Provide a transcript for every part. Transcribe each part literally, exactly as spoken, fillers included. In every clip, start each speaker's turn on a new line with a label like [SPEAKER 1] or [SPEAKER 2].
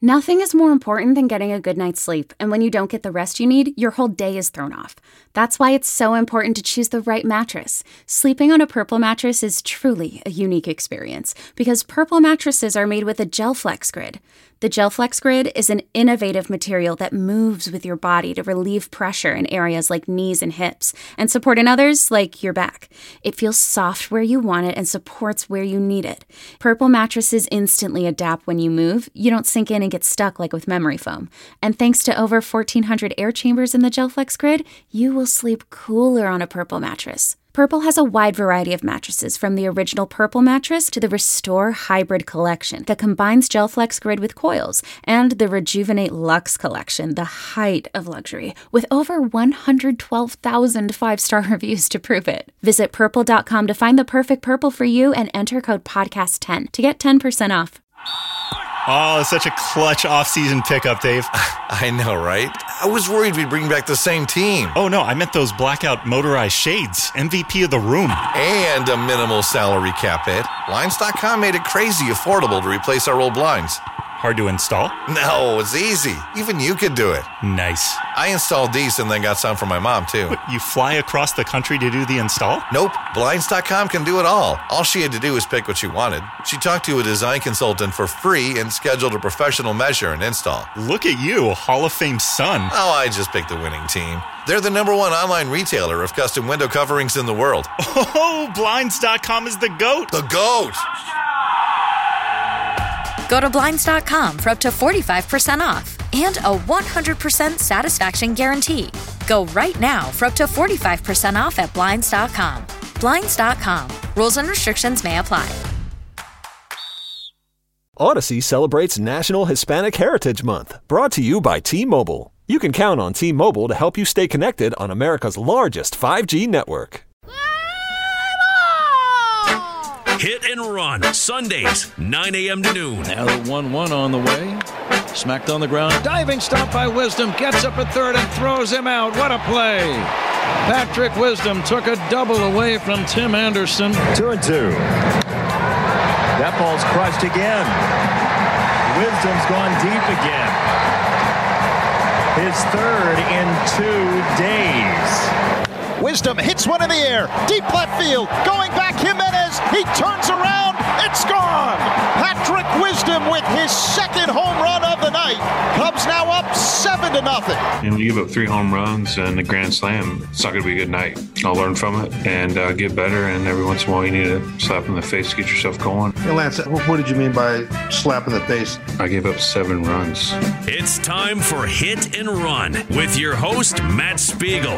[SPEAKER 1] Nothing is more important than getting a good night's sleep, and when you don't get the rest you need, your whole day is thrown off. That's why it's so important to choose the right mattress. Sleeping on a Purple mattress is truly a unique experience, because Purple mattresses are made with a GelFlex Grid. The GelFlex Grid is an innovative material that moves with your body to relieve pressure in areas like knees and hips, and support in others like your back. It feels soft where you want it and supports where you need it. Purple mattresses instantly adapt when you move. You don't sink in and get stuck like with memory foam. And thanks to over fourteen hundred air chambers in the GelFlex Grid, you will sleep cooler on a Purple mattress. Purple has a wide variety of mattresses, from the original Purple mattress to the Restore Hybrid collection that combines GelFlex Grid with coils, and the Rejuvenate Luxe collection, the height of luxury, with over one hundred twelve thousand five-star reviews to prove it. Visit purple dot com to find the perfect Purple for you and enter code podcast ten to get ten percent off.
[SPEAKER 2] Oh, it's such a clutch off-season pickup, Dave.
[SPEAKER 3] I know, right? I was worried we'd bring back the same team.
[SPEAKER 2] Oh, no, I meant those blackout motorized shades. M V P of the room.
[SPEAKER 3] And a minimal salary cap hit. Blinds dot com made it crazy affordable to replace our old blinds.
[SPEAKER 2] Hard to install?
[SPEAKER 3] No, it's easy. Even you could do it.
[SPEAKER 2] Nice.
[SPEAKER 3] I installed these and then got some for my mom, too.
[SPEAKER 2] What, you fly across the country to do the install?
[SPEAKER 3] Nope. Blinds dot com can do it all. All she had to do was pick what she wanted. She talked to a design consultant for free and scheduled a professional measure and install.
[SPEAKER 2] Look at you, Hall of Fame son.
[SPEAKER 3] Oh, I just picked the winning team. They're the number one online retailer of custom window coverings in the world.
[SPEAKER 2] Oh, Blinds dot com is the GOAT.
[SPEAKER 3] The GOAT!
[SPEAKER 4] Go to Blinds dot com for up to forty-five percent off and a one hundred percent satisfaction guarantee. Go right now for up to forty-five percent off at Blinds dot com. Blinds dot com. Rules and restrictions may apply.
[SPEAKER 5] Odyssey celebrates National Hispanic Heritage Month, brought to you by T-Mobile. You can count on T-Mobile to help you stay connected on America's largest five G network.
[SPEAKER 6] Hit and Run, Sundays, nine a.m. to noon.
[SPEAKER 7] Now the one one on the way. Smacked on the ground. Diving stop by Wisdom. Gets up at third and throws him out. What a play. Patrick Wisdom took a double away from Tim Anderson.
[SPEAKER 8] Two and two. That ball's crushed again. Wisdom's gone deep again. His third in two days.
[SPEAKER 9] Wisdom hits one in the air. Deep left field. Going back, Jimenez. He turns around. It's gone. Patrick Wisdom with his second home run of the night. Cubs now up seven to nothing.
[SPEAKER 10] And when you give up three home runs and a grand slam, it's not going to be a good night. I'll learn from it and uh, get better. And every once in a while, you need a slap in the face to get yourself going.
[SPEAKER 11] Hey, Lance, what did you mean by slap in the face?
[SPEAKER 10] I gave up seven runs.
[SPEAKER 6] It's time for Hit and Run with your host, Matt Spiegel.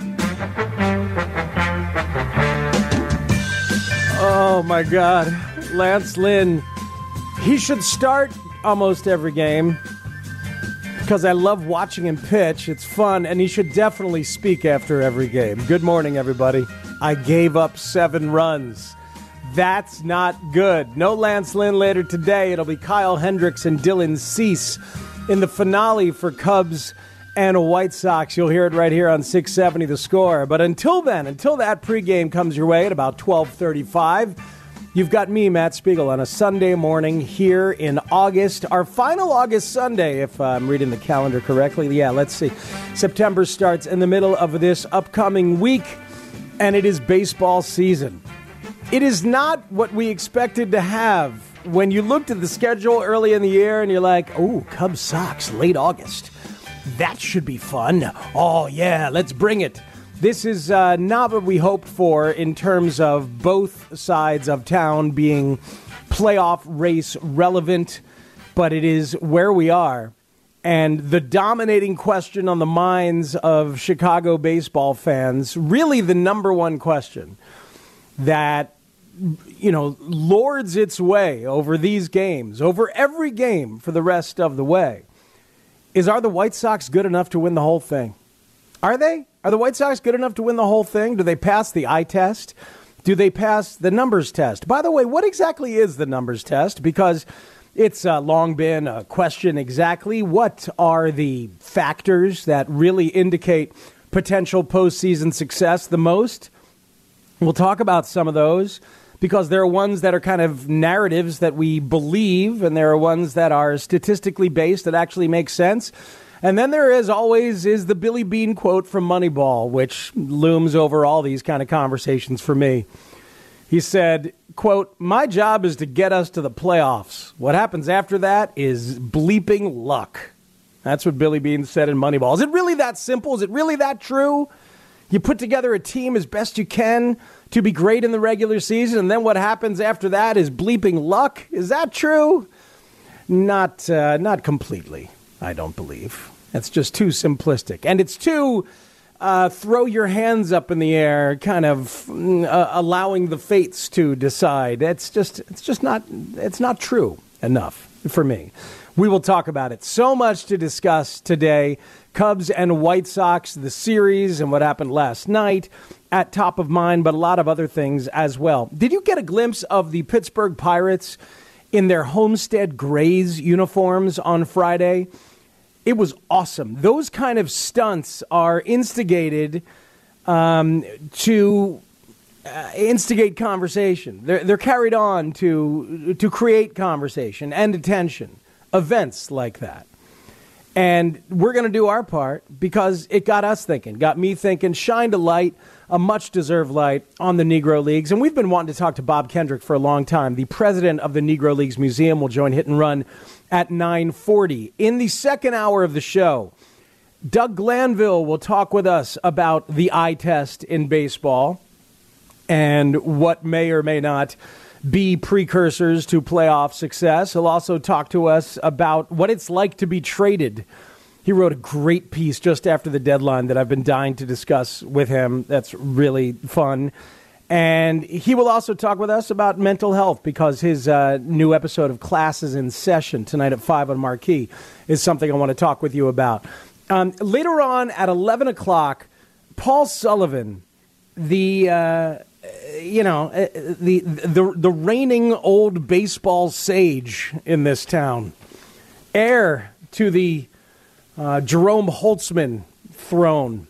[SPEAKER 12] Oh, my God. Lance Lynn. He should start almost every game because I love watching him pitch. It's fun, and he should definitely speak after every game. Good morning, everybody. I gave up seven runs. That's not good. No Lance Lynn later today. It'll be Kyle Hendricks and Dylan Cease in the finale for Cubs and White Sox. You'll hear it right here on six seventy The Score. But until then, until that pregame comes your way at about twelve thirty-five, you've got me, Matt Spiegel, on a Sunday morning here in August. Our final August Sunday, if I'm reading the calendar correctly. Yeah, let's see. September starts in the middle of this upcoming week, and it is baseball season. It is not what we expected to have. When you looked at the schedule early in the year and you're like, oh, Cubs Sox, late August. That should be fun. Oh, yeah, let's bring it. This is uh, not what we hoped for in terms of both sides of town being playoff race relevant, but it is where we are. And the dominating question on the minds of Chicago baseball fans, really the number one question that, you know, lords its way over these games, over every game for the rest of the way, is, are the White Sox good enough to win the whole thing? Are they? Are the White Sox good enough to win the whole thing? Do they pass the eye test? Do they pass the numbers test? By the way, what exactly is the numbers test? Because it's uh, long been a question exactly. What are the factors that really indicate potential postseason success the most? We'll talk about some of those. because there are ones that are kind of narratives that we believe, and there are ones that are statistically based that actually make sense. And then there, as always, is the Billy Beane quote from Moneyball, which looms over all these kind of conversations for me. He said, quote, "My job is to get us to the playoffs. What happens after that is bleeping luck." That's what Billy Beane said in Moneyball. Is it really that simple? Is it really that true? You put together a team as best you can to be great in the regular season, and then what happens after that is bleeping luck? Is that true? Not, uh, not completely, I don't believe. That's just too simplistic. And it's too uh, throw your hands up in the air, kind of uh, allowing the fates to decide. It's just, it's just not, it's not true enough for me. We will talk about it. So much to discuss today. Cubs and White Sox, the series, and what happened last night at top of mind, but a lot of other things as well. Did you get a glimpse of the Pittsburgh Pirates in their Homestead Grays uniforms on Friday? It was awesome. Those kind of stunts are instigated um, to uh, instigate conversation. They're, they're carried on to to create conversation and attention. Events like that. And we're going to do our part because it got us thinking, got me thinking, shined a light, a much-deserved light on the Negro Leagues. And we've been wanting to talk to Bob Kendrick for a long time. The president of the Negro Leagues Museum will join Hit and Run at nine forty. In the second hour of the show, Doug Glanville will talk with us about the eye test in baseball and what may or may not be precursors to playoff success. He'll also talk to us about what it's like to be traded. He wrote a great piece just after the deadline that I've been dying to discuss with him. That's really fun. And he will also talk with us about mental health because his uh, new episode of Classes in Session tonight at five on Marquee is something I want to talk with you about. Um, later on at eleven o'clock, Paul Sullivan, the... Uh, you know, the, the the reigning old baseball sage in this town, heir to the uh, Jerome Holtzman throne,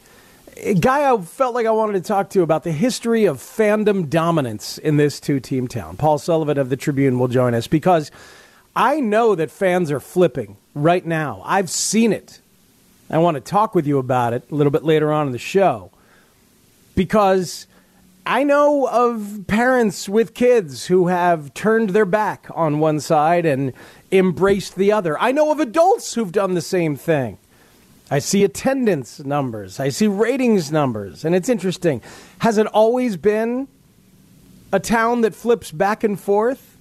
[SPEAKER 12] a guy I felt like I wanted to talk to about the history of fandom dominance in this two-team town. Paul Sullivan of the Tribune will join us because I know that fans are flipping right now. I've seen it. I want to talk with you about it a little bit later on in the show because I know of parents with kids who have turned their back on one side and embraced the other. I know of adults who've done the same thing. I see attendance numbers. I see ratings numbers. And it's interesting. Has it always been a town that flips back and forth?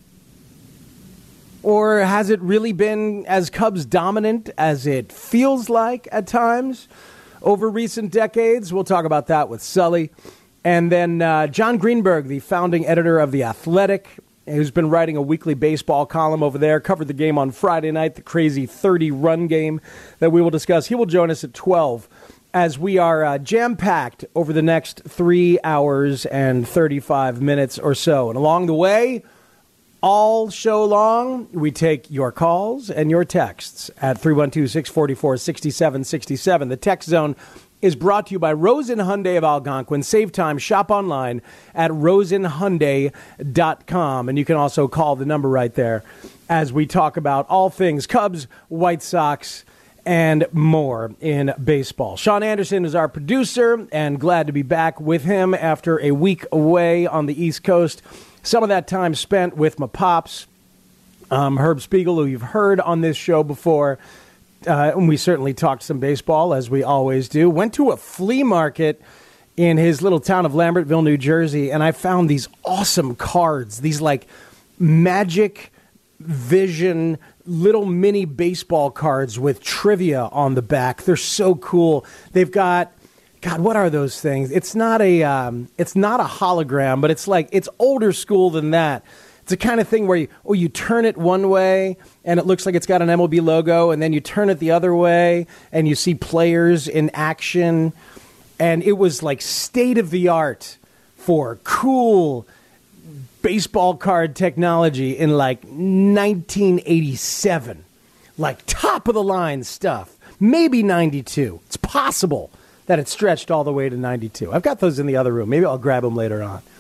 [SPEAKER 12] Or has it really been as Cubs dominant as it feels like at times over recent decades? We'll talk about that with Sully. And then uh, John Greenberg, the founding editor of The Athletic, who's been writing a weekly baseball column over there, covered the game on Friday night, the crazy thirty-run game that we will discuss. He will join us at twelve as we are uh, jam-packed over the next three hours and thirty-five minutes or so. And along the way, all show long, we take your calls and your texts at three one two, six four four, six seven six seven. The text zone is brought to you by Rosen Hyundai of Algonquin. Save time, shop online at rosen hyundai dot com. And you can also call the number right there as we talk about all things Cubs, White Sox, and more in baseball. Sean Anderson is our producer, and glad to be back with him after a week away on the East Coast. Some of that time spent with my pops, um, Herb Spiegel, who you've heard on this show before. Uh, and we certainly talked some baseball, as we always do. Went to a flea market in his little town of Lambertville, New Jersey, and I found these awesome cards, these like Magic Vision little mini baseball cards with trivia on the back. They're so cool. They've got, God, what are those things? It's not a, um, it's not a hologram, but it's like, it's older school than that. It's the kind of thing where you, oh, you turn it one way and it looks like it's got an M L B logo, and then you turn it the other way and you see players in action. And it was like state of the art for cool baseball card technology in like nineteen eighty-seven. Like top of the line stuff. Maybe ninety-two. It's possible that it stretched all the way to ninety-two. I've got those in the other room. Maybe I'll grab them later on.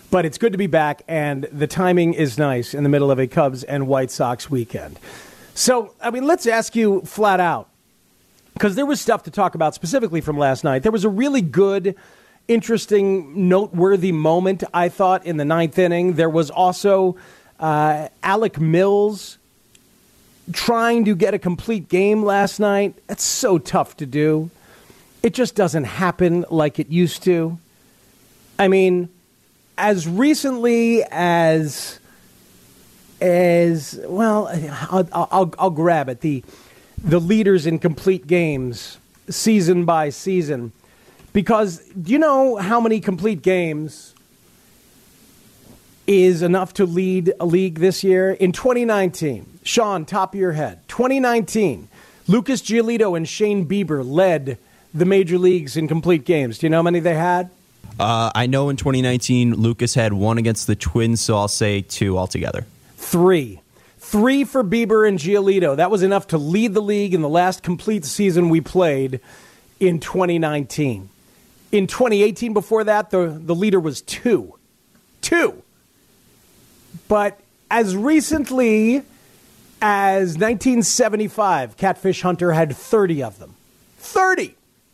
[SPEAKER 12] But it's good to be back, and the timing is nice in the middle of a Cubs and White Sox weekend. So, I mean, let's ask you flat out, because there was stuff to talk about specifically from last night. There was a really good, interesting, noteworthy moment, I thought, in the ninth inning. There was also uh, Alec Mills trying to get a complete game last night. That's so tough to do. It just doesn't happen like it used to. I mean, as recently as, as well, I'll, I'll, I'll grab it. The, the leaders in complete games, season by season. Because do you know how many complete games is enough to lead a league this year? In twenty nineteen, Sean, top of your head, twenty nineteen, Lucas Giolito and Shane Bieber led the major leagues in complete games. Do you know how many they had?
[SPEAKER 13] Uh, I know in twenty nineteen, Lucas had one against the Twins, so I'll say two altogether.
[SPEAKER 12] Three. Three for Bieber and Giolito. That was enough to lead the league in the last complete season we played in twenty nineteen. In twenty eighteen, before that, the, the leader was two. Two. But as recently as nineteen seventy-five, Catfish Hunter had thirty of them. thirty!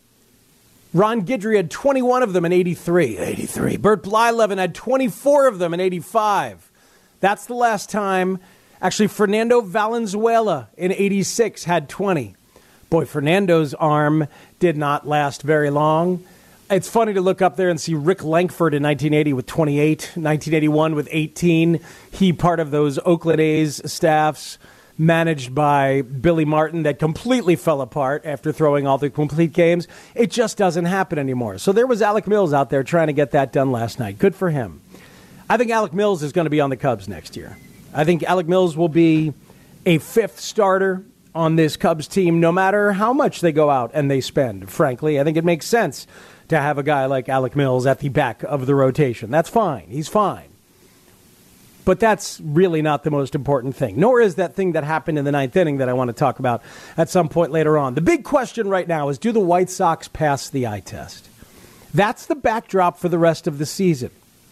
[SPEAKER 12] Ron Guidry had twenty-one of them in eighty-three. eighty-three. Bert Blyleven had twenty-four of them in eighty-five. That's the last time. Actually, Fernando Valenzuela in eighty-six had twenty. Boy, Fernando's arm did not last very long. It's funny to look up there and see Rick Lankford in nineteen eighty with twenty-eight, nineteen eighty-one with eighteen. He part of those Oakland A's staffs managed by Billy Martin that completely fell apart after throwing all the complete games. It just doesn't happen anymore. So there was Alec Mills out there trying to get that done last night. Good for him. I think Alec Mills is going to be on the Cubs next year. I think Alec Mills will be a fifth starter on this Cubs team, no matter how much they go out and they spend, frankly. I think it makes sense to have a guy like Alec Mills at the back of the rotation. That's fine. He's fine. But that's really not the most important thing, nor is that thing that happened in the ninth inning that I want to talk about at some point later on. The big question right now is, do the White Sox pass the eye test? That's the backdrop for the rest of the season.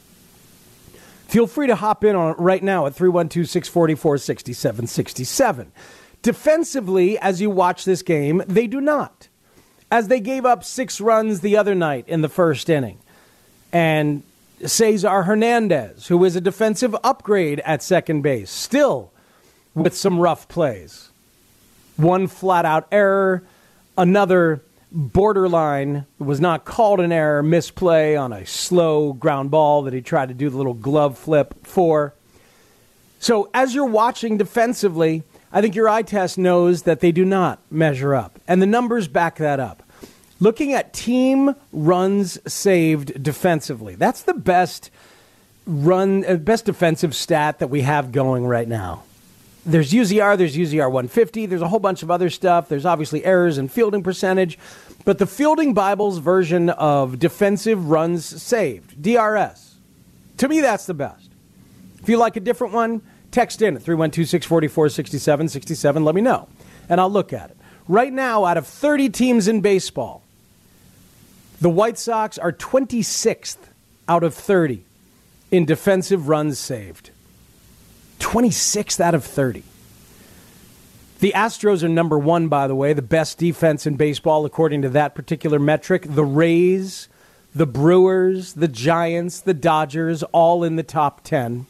[SPEAKER 12] Feel free to hop in on it right now at three one two, six four four, six seven six seven. Defensively, as you watch this game, they do not. As they gave up six runs the other night in the first inning. And Cesar Hernandez, who is a defensive upgrade at second base, still with some rough plays. One flat-out error, another borderline, was not called an error, misplay on a slow ground ball that he tried to do the little glove flip for. So as you're watching defensively, I think your eye test knows that they do not measure up, and the numbers back that up. Looking at team runs saved defensively, that's the best run, uh, best defensive stat that we have going right now. There's U Z R, there's U Z R one fifty, there's a whole bunch of other stuff. There's obviously errors and fielding percentage, but the Fielding Bible's version of defensive runs saved, D R S, to me that's the best. If you like a different one, text in at three one two, six four four, six seven six seven. Let me know, and I'll look at it. Right now, out of thirty teams in baseball, the White Sox are twenty-sixth out of thirty in defensive runs saved. twenty-sixth out of thirty. The Astros are number one, by the way, the best defense in baseball according to that particular metric. The Rays, the Brewers, the Giants, the Dodgers, all in the top ten.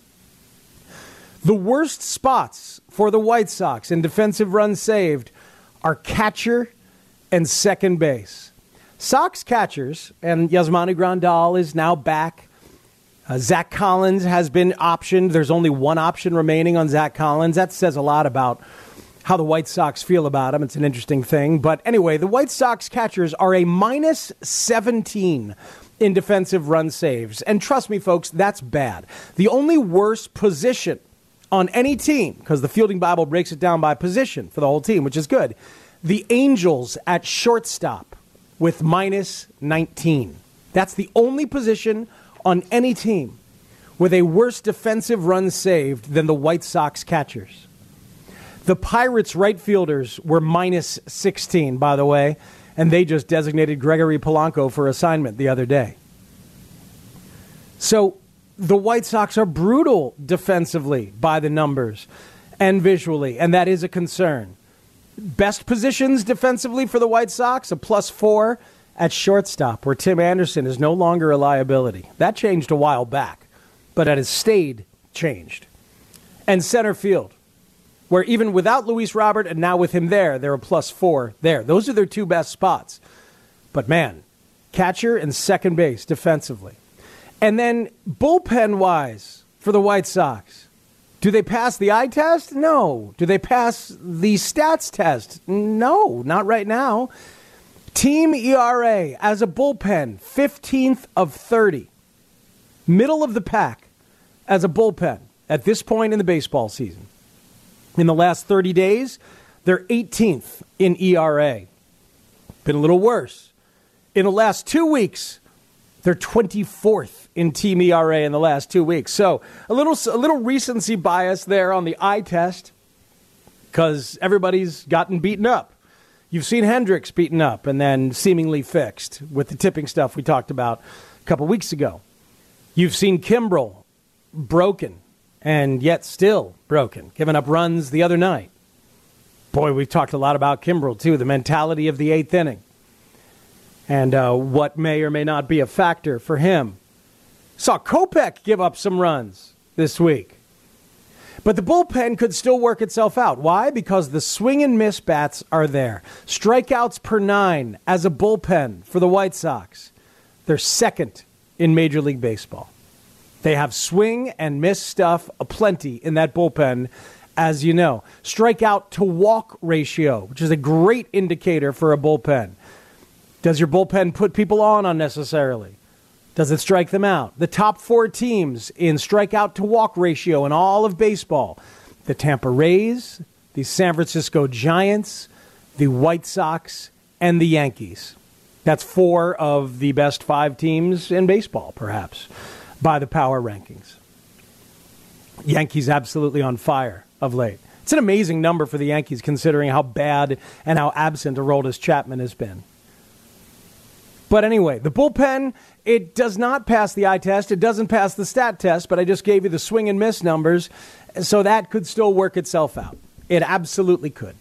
[SPEAKER 12] The worst spots for the White Sox in defensive runs saved are catcher and second base. Sox catchers, and Yasmani Grandal is now back. Uh, Zach Collins has been optioned. There's only one option remaining on Zach Collins. That says a lot about how the White Sox feel about him. It's an interesting thing. But anyway, the White Sox catchers are a minus seventeen in defensive run saves. And trust me, folks, that's bad. The only worst position on any team, because the Fielding Bible breaks it down by position for the whole team, which is good, the Angels at shortstop with minus nineteen. That's the only position on any team with a worse defensive run saved than the White Sox catchers. The Pirates right fielders were minus sixteen, by the way, and they just designated Gregory Polanco for assignment the other day. So the White Sox are brutal defensively by the numbers and visually, and that is a concern. Best positions defensively for the White Sox, a plus four at shortstop, where Tim Anderson is no longer a liability. That changed a while back, but it has stayed changed. And center field, where even without Luis Robert and now with him there, they're a plus four there. Those are their two best spots. But man, catcher and second base defensively. And then bullpen-wise for the White Sox, do they pass the eye test? No. Do they pass the stats test? No, not right now. Team E R A as a bullpen, fifteenth of thirty. Middle of the pack as a bullpen at this point in the baseball season. In the last thirty days, they're eighteenth in E R A. Been a little worse. In the last two weeks, they're twenty-fourth in team E R A in the last two weeks. So a little a little recency bias there on the eye test because everybody's gotten beaten up. You've seen Hendricks beaten up and then seemingly fixed with the tipping stuff we talked about a couple weeks ago. You've seen Kimbrel broken and yet still broken, giving up runs the other night. Boy, we've talked a lot about Kimbrel, too, the mentality of the eighth inning and uh, what may or may not be a factor for him. Saw Kopech give up some runs this week. But the bullpen could still work itself out. Why? Because the swing and miss bats are there. Strikeouts per nine as a bullpen for the White Sox. They're second in Major League Baseball. They have swing and miss stuff aplenty in that bullpen, as you know. Strikeout to walk ratio, which is a great indicator for a bullpen. Does your bullpen put people on unnecessarily? Does it strike them out? The top four teams in strikeout to walk ratio in all of baseball. The Tampa Rays, the San Francisco Giants, the White Sox, and the Yankees. That's four of the best five teams in baseball, perhaps, by the power rankings. Yankees absolutely on fire of late. It's an amazing number for the Yankees considering how bad and how absent Aroldis Chapman has been. But anyway, the bullpen, it does not pass the eye test. It doesn't pass the stat test, but I just gave you the swing and miss numbers, so that could still work itself out. It absolutely could.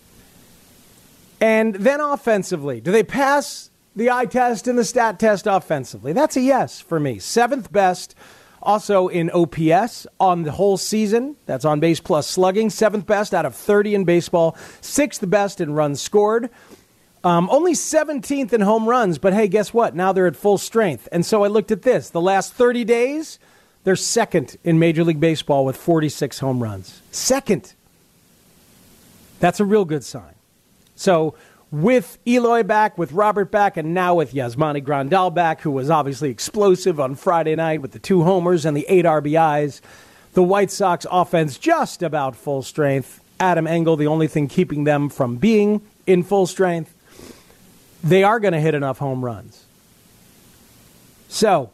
[SPEAKER 12] And then offensively, do they pass the eye test and the stat test offensively? That's a yes for me. Seventh best also in O P S on the whole season. That's on base plus slugging. Seventh best out of thirty in baseball. Sixth best in runs scored. Um, only seventeenth in home runs, but hey, guess what? Now they're at full strength. And so I looked at this. The last thirty days, they're second in Major League Baseball with forty-six home runs. Second. That's a real good sign. So with Eloy back, with Robert back, and now with Yasmani Grandal back, who was obviously explosive on Friday night with the two homers and the eight R B Is, the White Sox offense just about full strength. Adam Engel, the only thing keeping them from being in full strength. They are going to hit enough home runs. So,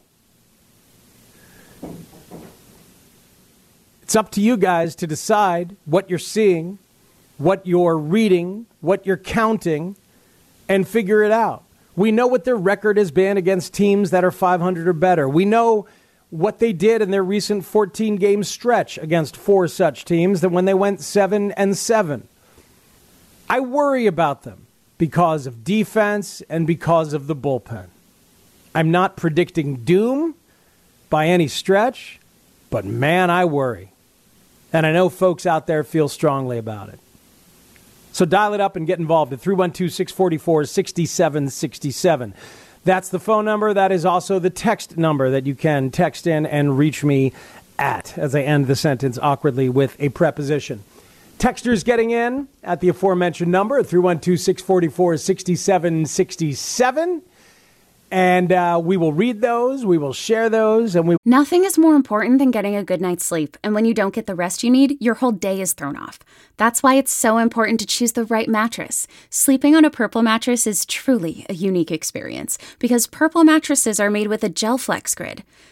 [SPEAKER 12] it's up to you guys to decide what you're seeing, what you're reading, what you're counting, and figure it out. We know what their record has been against teams that are five hundred or better. We know what they did in their recent fourteen-game stretch against four such teams that when they went seven and seven. I worry about them because of defense and because of the bullpen. I'm not predicting doom by any stretch, but man, I worry. And I know folks out there feel strongly about it. So dial it up and get involved at three one two, six four four, six seven six seven. That's the phone number. That is also the text number that you can text in and reach me at, as I end the sentence awkwardly with a preposition. Texters getting in at the aforementioned number, three one two, six four four, six seven six seven. And uh, we will read those, we will share those, and we...
[SPEAKER 1] Nothing is more important than getting a good night's sleep. And when you don't get the rest you need, your whole day is thrown off. That's why it's so important to choose the right mattress. Sleeping on a Purple mattress is truly a unique experience because Purple mattresses are made with a Gel Flex grid.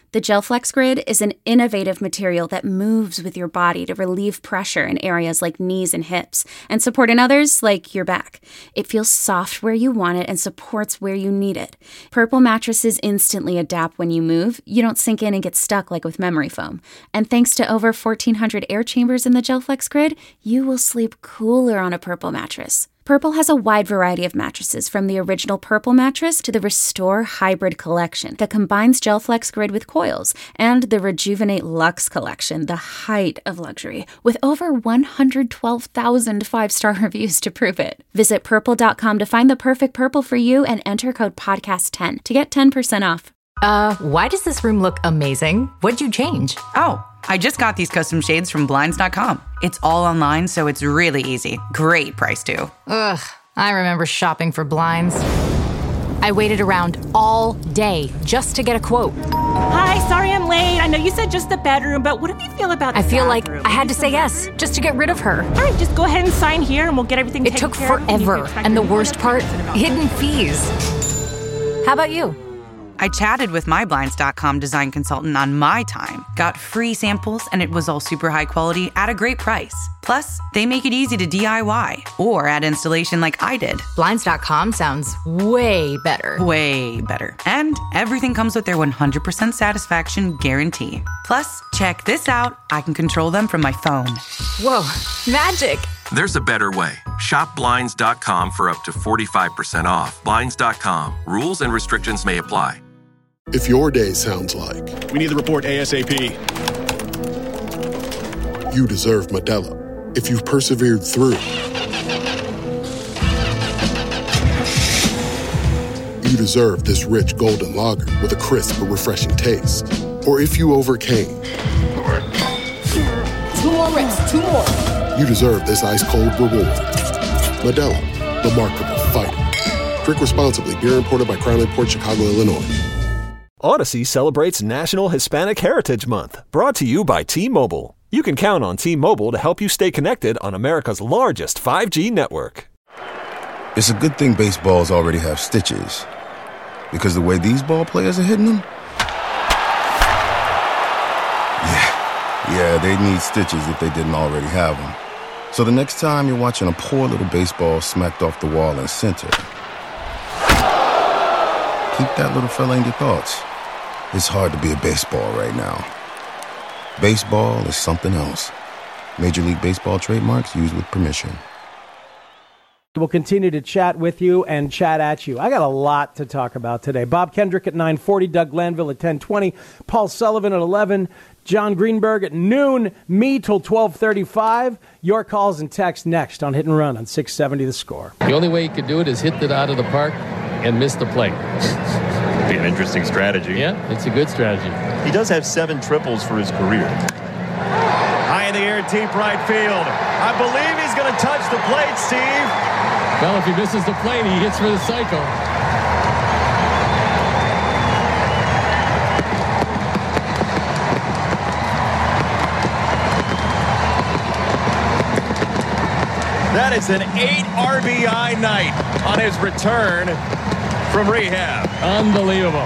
[SPEAKER 1] The GelFlex Grid is an innovative material that moves with your body to relieve pressure in areas like knees and hips and support in others like your back. It feels soft where you want it and supports where you need it. Purple mattresses instantly adapt when you move. You don't sink in and get stuck like with memory foam. And thanks to over fourteen hundred air chambers in the GelFlex Grid, you will sleep cooler on a Purple mattress. Purple has a wide variety of mattresses, from the original Purple mattress to the Restore Hybrid collection that combines GelFlex Grid with coils, and the Rejuvenate Luxe collection, the height of luxury, with over one hundred twelve thousand five-star reviews to prove it. Visit purple dot com to find the perfect Purple for you and enter code podcast ten to get ten percent off.
[SPEAKER 14] Uh, why does this room look amazing? What'd you change?
[SPEAKER 15] Oh, I just got these custom shades from blinds dot com. It's all online, so it's really easy. Great price, too.
[SPEAKER 14] Ugh, I remember shopping for blinds. I waited around all day just to get a quote.
[SPEAKER 16] Hi, sorry I'm late. I know you said just the bedroom, but what do you feel about the
[SPEAKER 14] I feel
[SPEAKER 16] bathroom?
[SPEAKER 14] like I had to say yes just to get rid of her.
[SPEAKER 16] All right, just go ahead and sign here and we'll get everything
[SPEAKER 14] It
[SPEAKER 16] taken
[SPEAKER 14] took
[SPEAKER 16] care of.
[SPEAKER 14] forever, and the worst part, hidden fees. How about you?
[SPEAKER 15] I chatted with my blinds dot com design consultant on my time, got free samples, and it was all super high quality at a great price. Plus, they make it easy to D I Y or add installation like I did.
[SPEAKER 14] blinds dot com sounds way better.
[SPEAKER 15] Way better. And everything comes with their one hundred percent satisfaction guarantee. Plus, check this out. I can control them from my phone.
[SPEAKER 14] Whoa, magic.
[SPEAKER 17] There's a better way. Shop blinds dot com for up to forty-five percent off. blinds dot com. Rules and restrictions may apply.
[SPEAKER 18] If your day sounds like...
[SPEAKER 19] We need the report ASAP.
[SPEAKER 18] You deserve Modelo. If you've persevered through... You deserve this rich golden lager with a crisp but refreshing taste. Or if you overcame...
[SPEAKER 20] Two more reps, two more.
[SPEAKER 18] You deserve this ice-cold reward. Modelo, the Remarkable Fighter. Drink responsibly. Beer imported by Crown Imports, Chicago, Illinois.
[SPEAKER 5] Odyssey celebrates National Hispanic Heritage Month, brought to you by T-Mobile. You can count on T-Mobile to help you stay connected on America's largest five G network.
[SPEAKER 21] It's a good thing baseballs already have stitches, because the way these ball players are hitting them, yeah, yeah, they need stitches if they didn't already have them. So the next time you're watching a poor little baseball smacked off the wall in center, keep that little fella in your thoughts. It's hard to be a baseball right now. Baseball is something else. Major League Baseball trademarks used with permission.
[SPEAKER 12] We'll continue to chat with you and chat at you. I got a lot to talk about today. Bob Kendrick at nine forty, Doug Glanville at ten twenty, Paul Sullivan at eleven, John Greenberg at noon, me till twelve thirty-five. Your calls and texts next on Hit and Run on six seventy The Score.
[SPEAKER 22] The only way he could do it is hit it out of the park and miss the plate.
[SPEAKER 23] Be an interesting strategy.
[SPEAKER 22] Yeah, it's a good strategy.
[SPEAKER 23] He does have seven triples for his career.
[SPEAKER 8] High in the air, deep right field. I believe he's going to touch the plate, Steve.
[SPEAKER 22] Well, if he misses the plate, he hits for the cycle.
[SPEAKER 8] That is an eight R B I night on his return from rehab.
[SPEAKER 22] Unbelievable.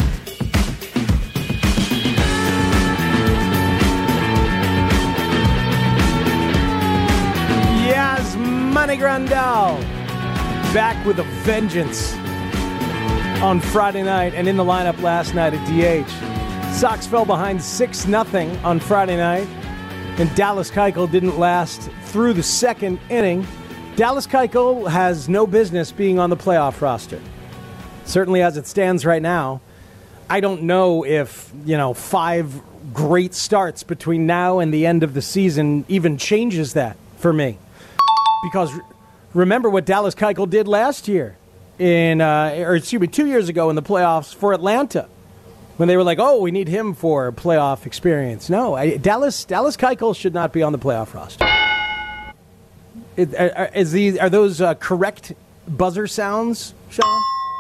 [SPEAKER 12] Yasmani Grandal back with a vengeance on Friday night and in the lineup last night at D H. Sox fell behind six nothing on Friday night, and Dallas Keuchel didn't last through the second inning. Dallas Keuchel has no business being on the playoff roster. Certainly as it stands right now. I don't know if, you know, five great starts between now and the end of the season even changes that for me. Because remember what Dallas Keuchel did last year, in, uh, or excuse me, two years ago in the playoffs for Atlanta, when they were like, "Oh, we need him for playoff experience." No, I, Dallas Dallas Keuchel should not be on the playoff roster. It, are, is these, are those uh, correct buzzer sounds, Sean?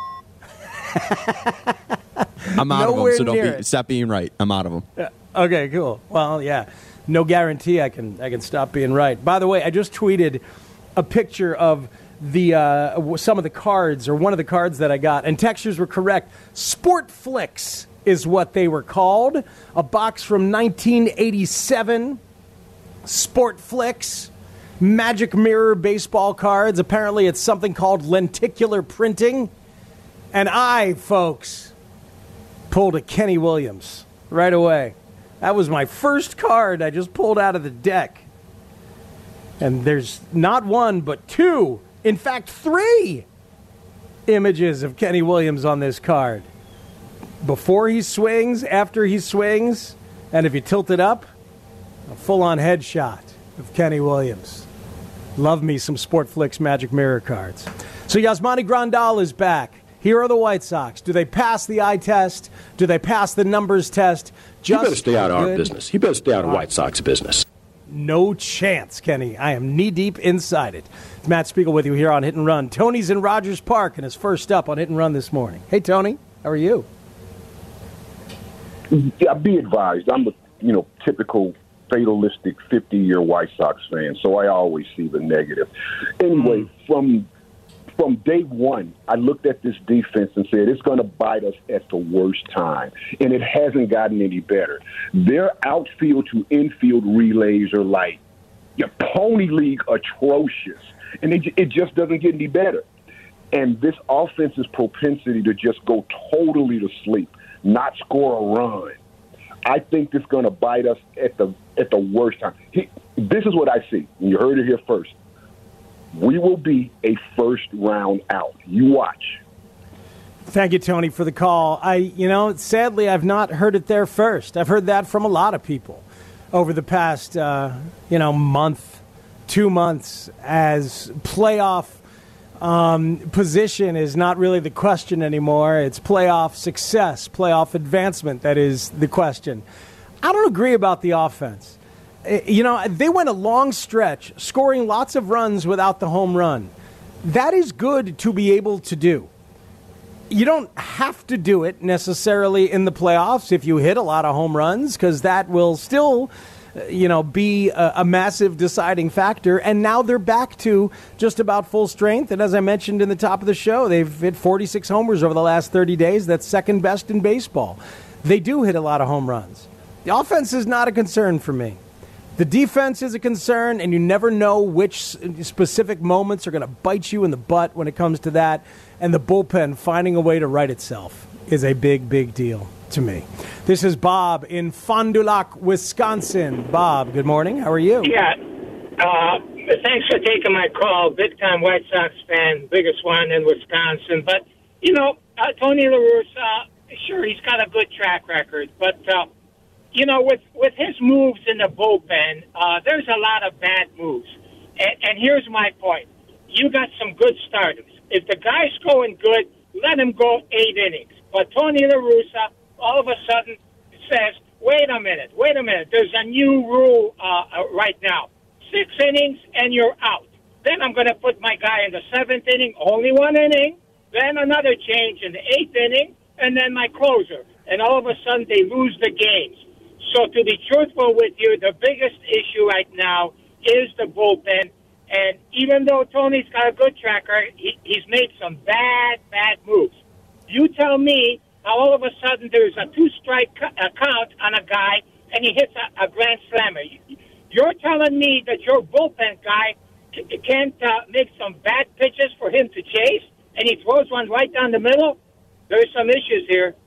[SPEAKER 13] I'm out
[SPEAKER 12] Nowhere
[SPEAKER 13] of them, so don't
[SPEAKER 12] near
[SPEAKER 13] be,
[SPEAKER 12] it.
[SPEAKER 13] stop being right. I'm out of them.
[SPEAKER 12] Yeah. Okay, cool. Well, yeah, no guarantee I can I can stop being right. By the way, I just tweeted a picture of the uh, some of the cards, or one of the cards that I got, and textures were correct. Sportflix is what they were called. A box from nineteen eighty-seven. Sport Flicks. Magic Mirror baseball cards. Apparently it's something called lenticular printing. And I, folks, pulled a Kenny Williams right away. That was my first card I just pulled out of the deck. And there's not one, but two, in fact, three images of Kenny Williams on this card. Before he swings, after he swings, and if you tilt it up, a full-on headshot of Kenny Williams. Love me some Sport Flicks Magic Mirror cards. So Yasmani Grandal is back. Here are the White Sox. Do they pass the eye test? Do they pass the numbers test? Just
[SPEAKER 2] you better stay out of
[SPEAKER 12] good?
[SPEAKER 2] our business. You better stay out of White Sox business.
[SPEAKER 12] No chance, Kenny. I am knee-deep inside it. It's Matt Spiegel with you here on Hit and Run. Tony's in Rogers Park and is first up on Hit and Run this morning. Hey, Tony. How are you?
[SPEAKER 19] Yeah, be advised. I'm a, you know, typical fatalistic fifty-year White Sox fan, so I always see the negative. Anyway, mm. from from day one, I looked at this defense and said it's going to bite us at the worst time, and it hasn't gotten any better. Their outfield to infield relays are like your Pony League atrocious, and it, it just doesn't get any better. And this offense's propensity to just go totally to sleep, not score a run, I think it's going to bite us at the at the worst time. He, this is what I see. And you heard it here first. We will be a first round out. You watch.
[SPEAKER 12] Thank you, Tony, for the call. I, you know, sadly, I've not heard it there first. I've heard that from a lot of people over the past, uh, you know, month, two months, as playoff um, position is not really the question anymore. It's playoff success, playoff advancement that is the question. I don't agree about the offense. You know, they went a long stretch scoring lots of runs without the home run. That is good to be able to do. You don't have to do it necessarily in the playoffs if you hit a lot of home runs, because that will still, you know, be a, a massive deciding factor. And now they're back to just about full strength. And as I mentioned in the top of the show, they've hit forty-six homers over the last thirty days. That's second best in baseball. They do hit a lot of home runs. The offense is not a concern for me. The defense is a concern, and you never know which specific moments are going to bite you in the butt when it comes to that. And the bullpen finding a way to right itself is a big, big deal to me. This is Bob in Fond du Lac, Wisconsin. Bob, good morning. How are you?
[SPEAKER 20] Yeah. Uh, thanks for taking my call. Big-time White Sox fan, biggest one in Wisconsin. But, you know, uh, Tony La Russa, sure, he's got a good track record, but uh, you know, with, with his moves in the bullpen, uh, there's a lot of bad moves. And, and here's my point. You got some good starters. If the guy's going good, let him go eight innings. But Tony La Russa all of a sudden says, wait a minute, wait a minute. There's a new rule uh, right now. Six innings and you're out. Then I'm going to put my guy in the seventh inning, only one inning. Then another change in the eighth inning, and then my closer. And all of a sudden they lose the games. So to be truthful with you, the biggest issue right now is the bullpen. And even though Tony's got a good tracker, he, he's made some bad, bad moves. You tell me how all of a sudden there's a two-strike count on a guy and he hits a, a grand slammer. You're telling me that your bullpen guy can't uh, make some bad pitches for him to chase, and he throws one right down the middle? There's some issues here.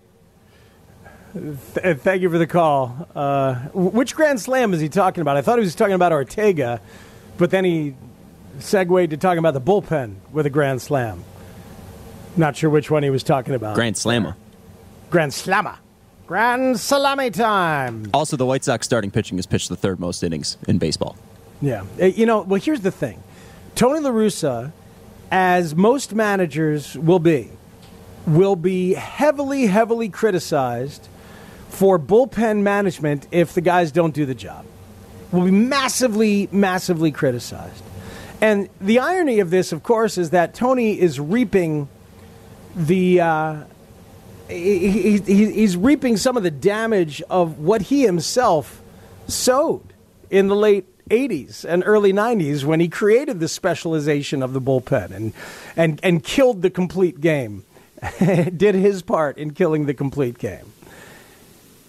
[SPEAKER 12] Th- thank you for the call. Uh, which grand slam is he talking about? I thought he was talking about Ortega, but then he segued to talking about the bullpen with a grand slam. Not sure which one he was talking about.
[SPEAKER 13] Grand Slammer.
[SPEAKER 12] Grand Slammer. Grand Salami time.
[SPEAKER 13] Also, the White Sox starting pitching has pitched the third most innings in baseball.
[SPEAKER 12] Yeah. You know, well, here's the thing. Tony La Russa, as most managers will be, will be heavily, heavily criticized for bullpen management if the guys don't do the job. Will be massively, massively criticized. And the irony of this, of course, is that Tony is reaping the uh, he, he, he's reaping some of the damage of what he himself sowed in the late eighties and early nineties when he created the specialization of the bullpen and and, and killed the complete game. Did his part in killing the complete game.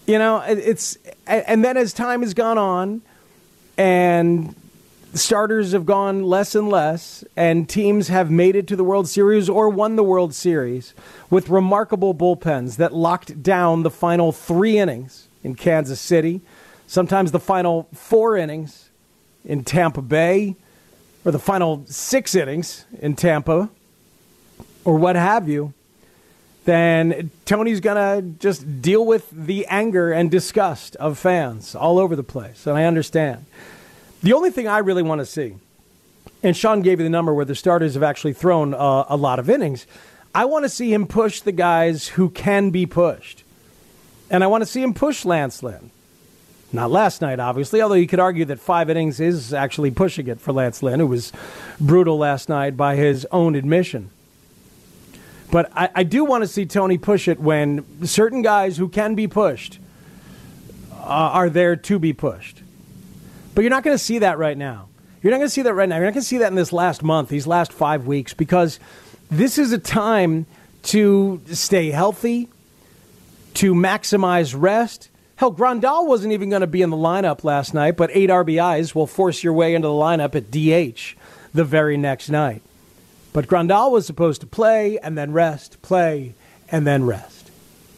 [SPEAKER 12] You know, it's and then as time has gone on and starters have gone less and less and teams have made it to the World Series or won the World Series with remarkable bullpens that locked down the final three innings in Kansas City, sometimes the final four innings in Tampa Bay, or the final six innings in Tampa, or what have you, then Tony's going to just deal with the anger and disgust of fans all over the place. And I understand. The only thing I really want to see, and Sean gave you the number where the starters have actually thrown uh, a lot of innings, I want to see him push the guys who can be pushed. And I want to see him push Lance Lynn. Not last night, obviously, although you could argue that five innings is actually pushing it for Lance Lynn, who was brutal last night by his own admission. But I, I do want to see Tony push it when certain guys who can be pushed uh, are there to be pushed. But you're not going to see that right now. You're not going to see that right now. You're not going to see that in this last month, these last five weeks, because this is a time to stay healthy, to maximize rest. Hell, Grandal wasn't even going to be in the lineup last night, but eight R B Is will force your way into the lineup at D H the very next night. But Grandal was supposed to play and then rest, play and then rest.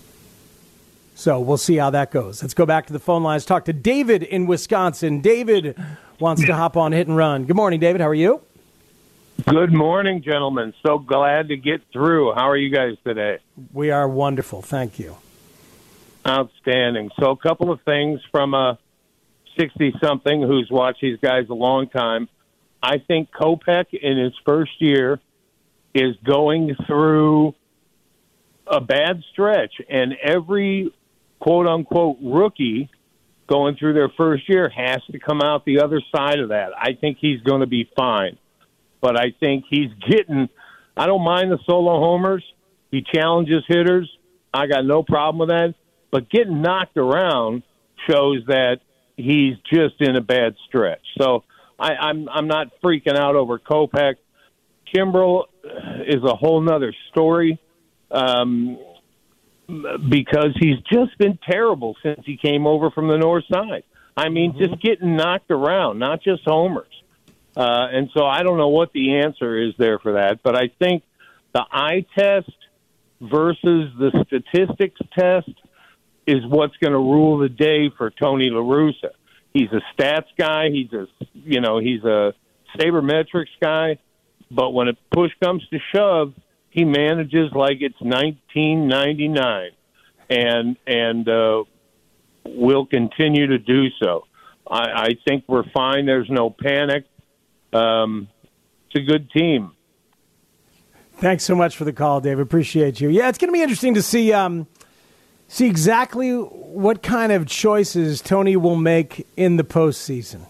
[SPEAKER 12] So we'll see how that goes. Let's go back to the phone lines. Talk to David in Wisconsin. David wants to hop on Hit and Run. Good morning, David. How are you?
[SPEAKER 3] Good morning, gentlemen. So glad to get through. How are you guys today?
[SPEAKER 12] We are wonderful. Thank you.
[SPEAKER 3] Outstanding. So a couple of things from a sixty-something who's watched these guys a long time. I think Kopech in his first year is going through a bad stretch, and every quote-unquote rookie going through their first year has to come out the other side of that. I think he's going to be fine, but I think he's getting – I don't mind the solo homers. He challenges hitters. I got no problem with that. But getting knocked around shows that he's just in a bad stretch. So I, I'm I'm not freaking out over Kopech. Kimbrel is a whole nother story um, because he's just been terrible since he came over from the north side. I mean, mm-hmm. just getting knocked around, not just homers. Uh, and so I don't know what the answer is there for that. But I think the eye test versus the statistics test is what's going to rule the day for Tony La Russa. He's a stats guy. He's a, you know, he's a sabermetrics guy. But when a push comes to shove, he manages like it's nineteen ninety-nine, and and uh, will continue to do so. I, I think we're fine. There's no panic. Um, it's a good team.
[SPEAKER 12] Thanks so much for the call, Dave. Appreciate you. Yeah, it's going to be interesting to see um, see exactly what kind of choices Tony will make in the postseason.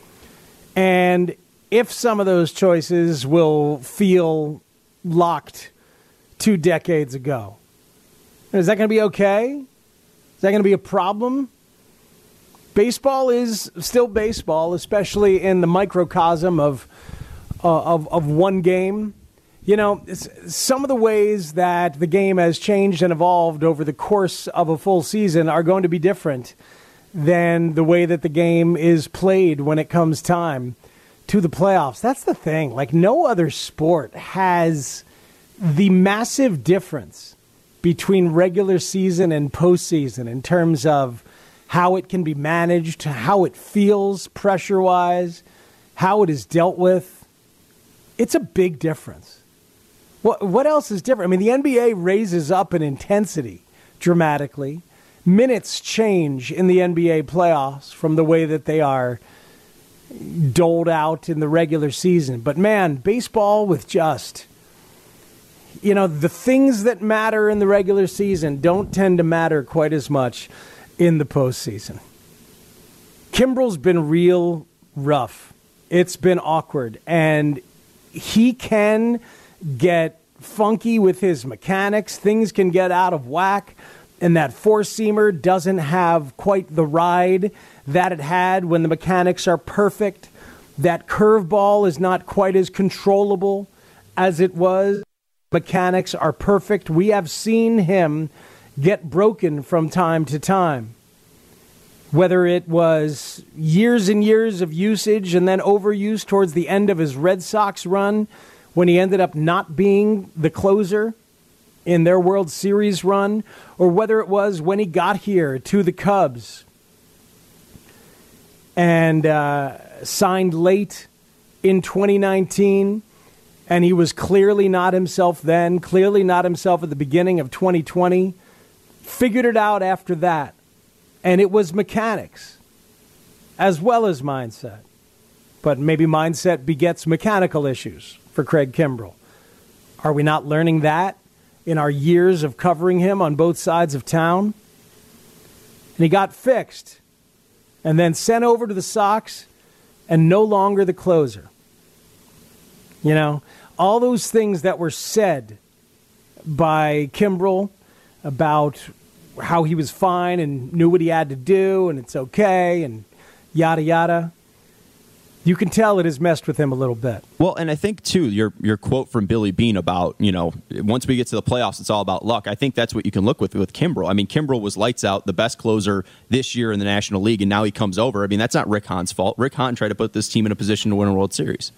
[SPEAKER 12] And if some of those choices will feel locked two decades ago. Is that going to be okay? Is that going to be a problem? Baseball is still baseball, especially in the microcosm of uh, of, of one game. You know, some of the ways that the game has changed and evolved over the course of a full season are going to be different than the way that the game is played when it comes time to the playoffs. That's the thing. Like, no other sport has the massive difference between regular season and postseason in terms of how it can be managed, how it feels pressure-wise, how it is dealt with. It's a big difference. What what else is different? I mean, the N B A raises up in intensity dramatically. Minutes change in the N B A playoffs from the way that they are doled out in the regular season. But, man, baseball with just, you know, the things that matter in the regular season don't tend to matter quite as much in the postseason. Kimbrel's been real rough. It's been awkward. And he can get funky with his mechanics. Things can get out of whack. And that four-seamer doesn't have quite the ride that it had when the mechanics are perfect. That curveball is not quite as controllable as it was. Mechanics are perfect. We have seen him get broken from time to time. whether it was years and years of usage and then overuse towards the end of his Red Sox run when he ended up not being the closer in their World Series run, or whether it was when he got here to the Cubs and uh, signed late in twenty nineteen, and he was clearly not himself then, clearly not himself at the beginning of twenty twenty, figured it out after that. And it was mechanics as well as mindset. But maybe mindset begets mechanical issues for Craig Kimbrel. Are we not learning that in our years of covering him on both sides of town? And he got fixed and then sent over to the Sox and no longer the closer. You know, all those things that were said by Kimbrel about how he was fine and knew what he had to do and it's okay and yada, yada. You can tell it has messed with him a little bit.
[SPEAKER 13] Well, and I think, too, your your quote from Billy Beane about, you know, once we get to the playoffs, it's all about luck. I think that's what you can look with with Kimbrel. I mean, Kimbrel was lights out, the best closer this year in the National League, and now he comes over. I mean, that's not Rick Hahn's fault. Rick Hahn tried to put this team in a position to win a World Series.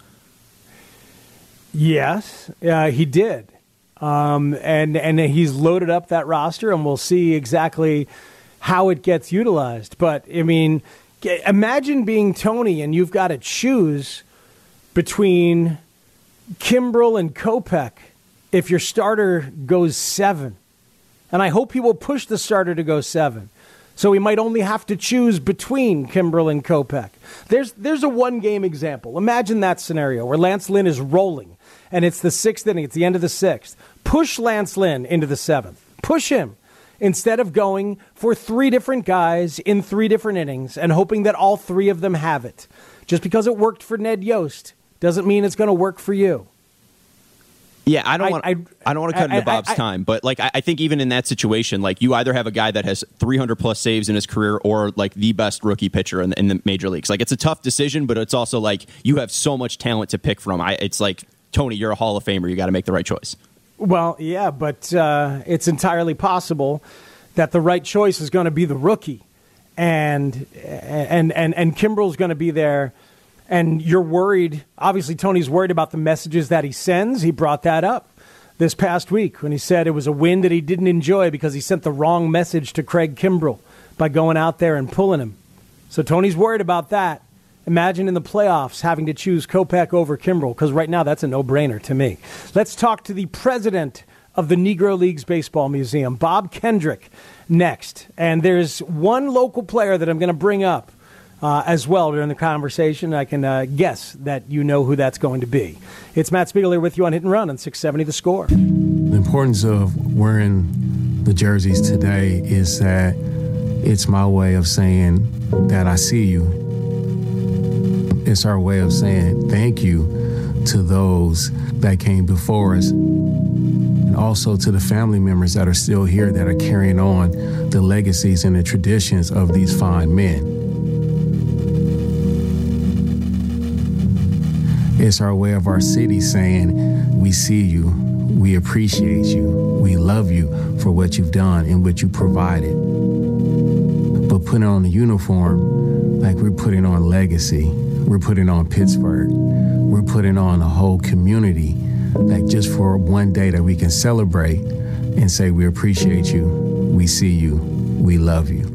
[SPEAKER 12] Yes, uh, he did. Um, and, and he's loaded up that roster, and we'll see exactly how it gets utilized. But, I mean, imagine being Tony and you've got to choose between Kimbrel and Kopech if your starter goes seven. And I hope he will push the starter to go seven. So he might only have to choose between Kimbrel and Kopech. There's, there's a one-game example. Imagine that scenario where Lance Lynn is rolling, and it's the sixth inning. It's the end of the sixth. Push Lance Lynn into the seventh. Push him instead of going for three different guys in three different innings and hoping that all three of them have it. Just because it worked for Ned Yost doesn't mean it's going to work for you.
[SPEAKER 13] Yeah, I don't
[SPEAKER 12] I-
[SPEAKER 13] want.
[SPEAKER 12] I-
[SPEAKER 13] I don't want to cut
[SPEAKER 12] I-
[SPEAKER 13] into Bob's
[SPEAKER 12] I- I-
[SPEAKER 13] time, but like I, I think even in that situation, like you either have a guy that has three hundred plus saves in his career, or like the best rookie pitcher in the, in the major leagues. Like it's a tough decision, but it's also like you have so much talent to pick from. I, it's like Tony, you're a Hall of Famer. You got to make the right choice.
[SPEAKER 12] Well, yeah, but uh, it's entirely possible that the right choice is going to be the rookie, and and and and Kimbrel's going to be there, and you're worried. Obviously, Tony's worried about the messages that he sends. He brought that up this past week when he said it was a win that he didn't enjoy because he sent the wrong message to Craig Kimbrel by going out there and pulling him. So Tony's worried about that. Imagine in the playoffs having to choose Kopech over Kimbrel, because right now that's a no-brainer to me. Let's talk to the president of the Negro Leagues Baseball Museum, Bob Kendrick, next. And there's one local player that I'm going to bring up uh, as well during the conversation. I can uh, guess that you know who that's going to be. It's Matt Spiegel here with you on Hit and Run on six seventy The Score.
[SPEAKER 4] The importance of wearing the jerseys today is that it's my way of saying that I see you. It's our way of saying thank you to those that came before us, and also to the family members that are still here that are carrying on the legacies and the traditions of these fine men. It's our way of our city saying we see you, we appreciate you, we love you for what you've done and what you provided. But putting on the uniform, like we're putting on legacy. We're putting on Pittsburgh. We're putting on a whole community, like just for one day that we can celebrate and say we appreciate you, we see you, we love you.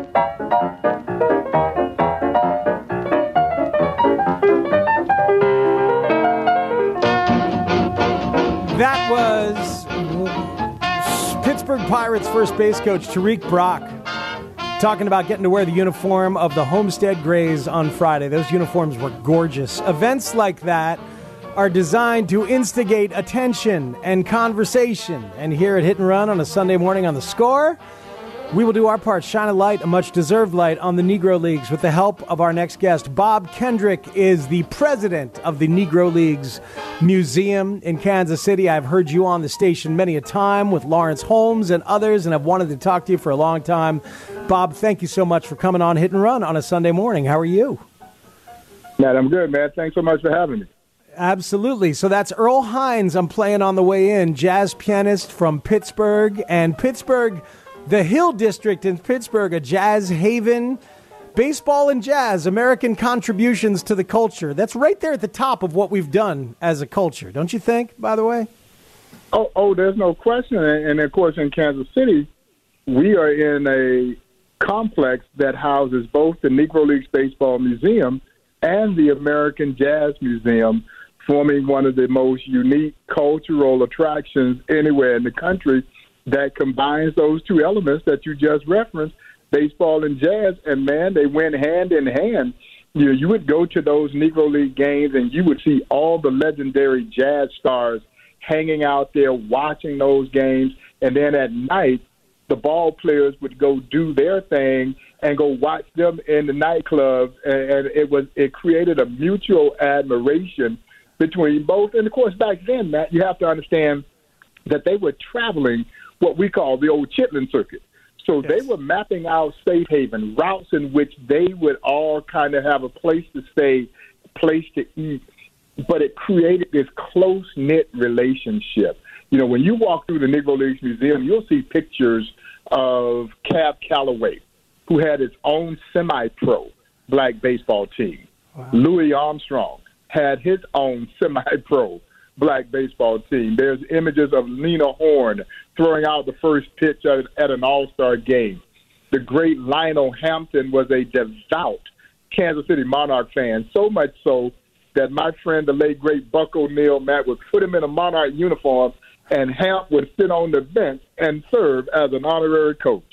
[SPEAKER 12] That was Pittsburgh Pirates first base coach Tariq Brock talking about getting to wear the uniform of the Homestead Grays on Friday. Those uniforms were gorgeous. Events like that are designed to instigate attention and conversation. And here at Hit and Run on a Sunday morning on The Score, we will do our part, shine a light, a much-deserved light, on the Negro Leagues with the help of our next guest. Bob Kendrick is the president of the Negro Leagues Museum in Kansas City. I've heard you on the station many a time with Lawrence Holmes and others, and I've wanted to talk to you for a long time. Bob, thank you so much for coming on Hit and Run on a Sunday morning. How are you?
[SPEAKER 7] Matt, I'm good, man. Thanks so much for having me.
[SPEAKER 12] Absolutely. So that's Earl Hines I'm playing on the way in, jazz pianist from Pittsburgh. And Pittsburgh, the Hill District in Pittsburgh, a jazz haven. Baseball and jazz, American contributions to the culture. That's right there at the top of what we've done as a culture, don't you think, by the way?
[SPEAKER 7] Oh, oh, there's no question. And, and of course, in Kansas City, we are in a complex that houses both the Negro Leagues Baseball Museum and the American Jazz Museum, forming one of the most unique cultural attractions anywhere in the country that combines those two elements that you just referenced, baseball and jazz. And, man, they went hand in hand. You know, you would go to those Negro League games and you would see all the legendary jazz stars hanging out there watching those games. And then at night, the ball players would go do their thing and go watch them in the nightclubs. And, and it was it created a mutual admiration between both. And, of course, back then, Matt, you have to understand that they were traveling what we call the old Chitlin circuit. So yes. They were mapping out safe haven, routes in which they would all kind of have a place to stay, a place to eat. But it created this close-knit relationship. You know, when you walk through the Negro Leagues Museum, you'll see pictures of Cab Calloway, who had his own semi-pro black baseball team. Wow. Louis Armstrong had his own semi-pro black baseball team. There's images of Lena Horne throwing out the first pitch at, at an all-star game. The great Lionel Hampton was a devout Kansas City Monarch fan, so much so that my friend, the late, great Buck O'Neil, Matt, would put him in a Monarch uniform, and Hamp would sit on the bench and serve as an honorary coach.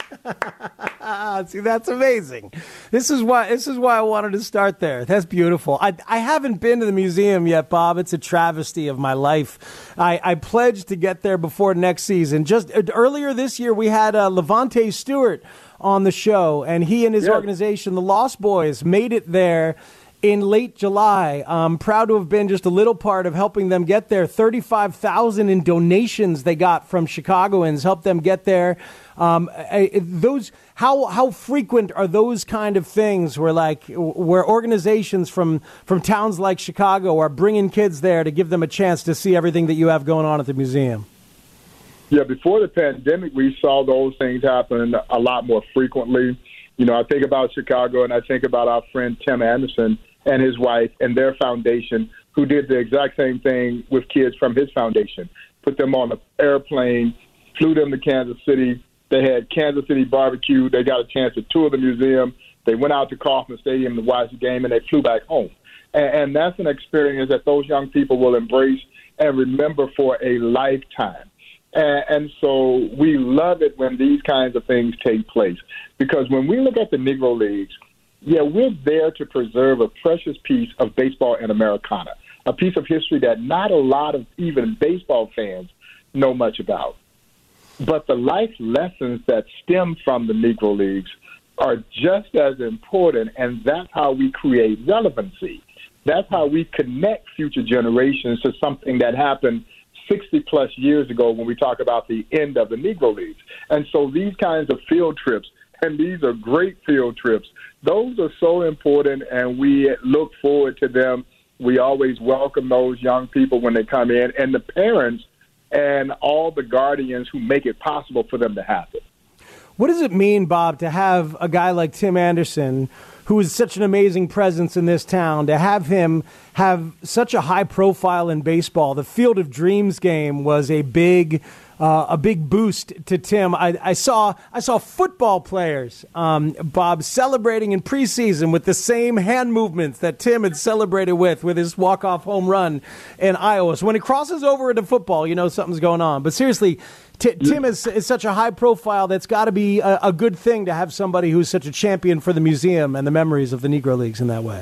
[SPEAKER 12] See, that's amazing. This is why this is why I wanted to start there. That's beautiful. I, I haven't been to the museum yet, Bob. It's a travesty of my life. I, I pledged to get there before next season. Just uh, earlier this year, we had uh, Levante Stewart on the show, and he and his yes. organization, the Lost Boys, made it there in late July. I'm proud to have been just a little part of helping them get there. thirty-five thousand in donations they got from Chicagoans helped them get there. Um, those how how frequent are those kind of things where like where organizations from from towns like Chicago are bringing kids there to give them a chance to see everything that you have going on at the museum?
[SPEAKER 7] Yeah, before the pandemic, we saw those things happen a lot more frequently. You know, I think about Chicago, and I think about our friend Tim Anderson and his wife and their foundation, who did the exact same thing with kids from his foundation. Put them on an airplane, flew them to Kansas City. They had Kansas City barbecue. They got a chance to tour the museum. They went out to Kauffman Stadium to watch the game, and they flew back home. And, and that's an experience that those young people will embrace and remember for a lifetime. And, and so we love it when these kinds of things take place, because when we look at the Negro Leagues, yeah, we're there to preserve a precious piece of baseball and Americana, a piece of history that not a lot of even baseball fans know much about. But the life lessons that stem from the Negro Leagues are just as important, and that's how we create relevancy. That's how we connect future generations to something that happened sixty-plus years ago when we talk about the end of the Negro Leagues. And so these kinds of field trips, and these are great field trips, those are so important, and we look forward to them. We always welcome those young people when they come in, and the parents and all the guardians who make it possible for them to happen.
[SPEAKER 12] What does it mean, Bob, to have a guy like Tim Anderson, who is such an amazing presence in this town, to have him have such a high profile in baseball? The Field of Dreams game was a big uh, a big boost to Tim. I, I saw I saw football players, um, Bob, celebrating in preseason with the same hand movements that Tim had celebrated with with his walk-off home run in Iowa. So when it crosses over into football, you know something's going on. But seriously, T- Tim is, is such a high profile that's got to be a, a good thing to have somebody who's such a champion for the museum and the memories of the Negro Leagues in that way.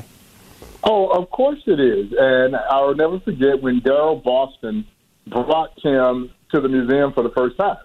[SPEAKER 7] Oh, of course it is. And I'll never forget when Darrell Boston brought Tim to the museum for the first time.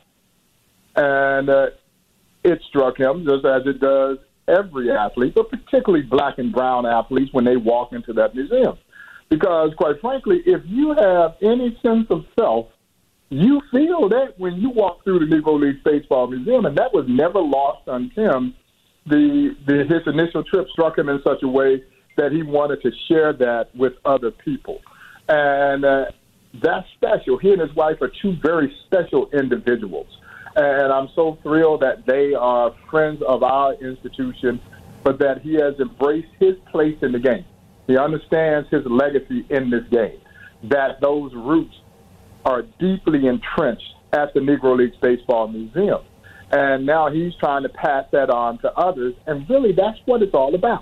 [SPEAKER 7] And uh, it struck him, just as it does every athlete, but particularly black and brown athletes when they walk into that museum. Because, quite frankly, if you have any sense of self, you feel that when you walk through the Negro Leagues Baseball Museum, and that was never lost on Tim. The, the his initial trip struck him in such a way that he wanted to share that with other people. And uh, that's special. He and his wife are two very special individuals. And I'm so thrilled that they are friends of our institution but that he has embraced his place in the game. He understands his legacy in this game, that those roots are deeply entrenched at the Negro Leagues Baseball Museum. And now he's trying to pass that on to others, and really that's what it's all about.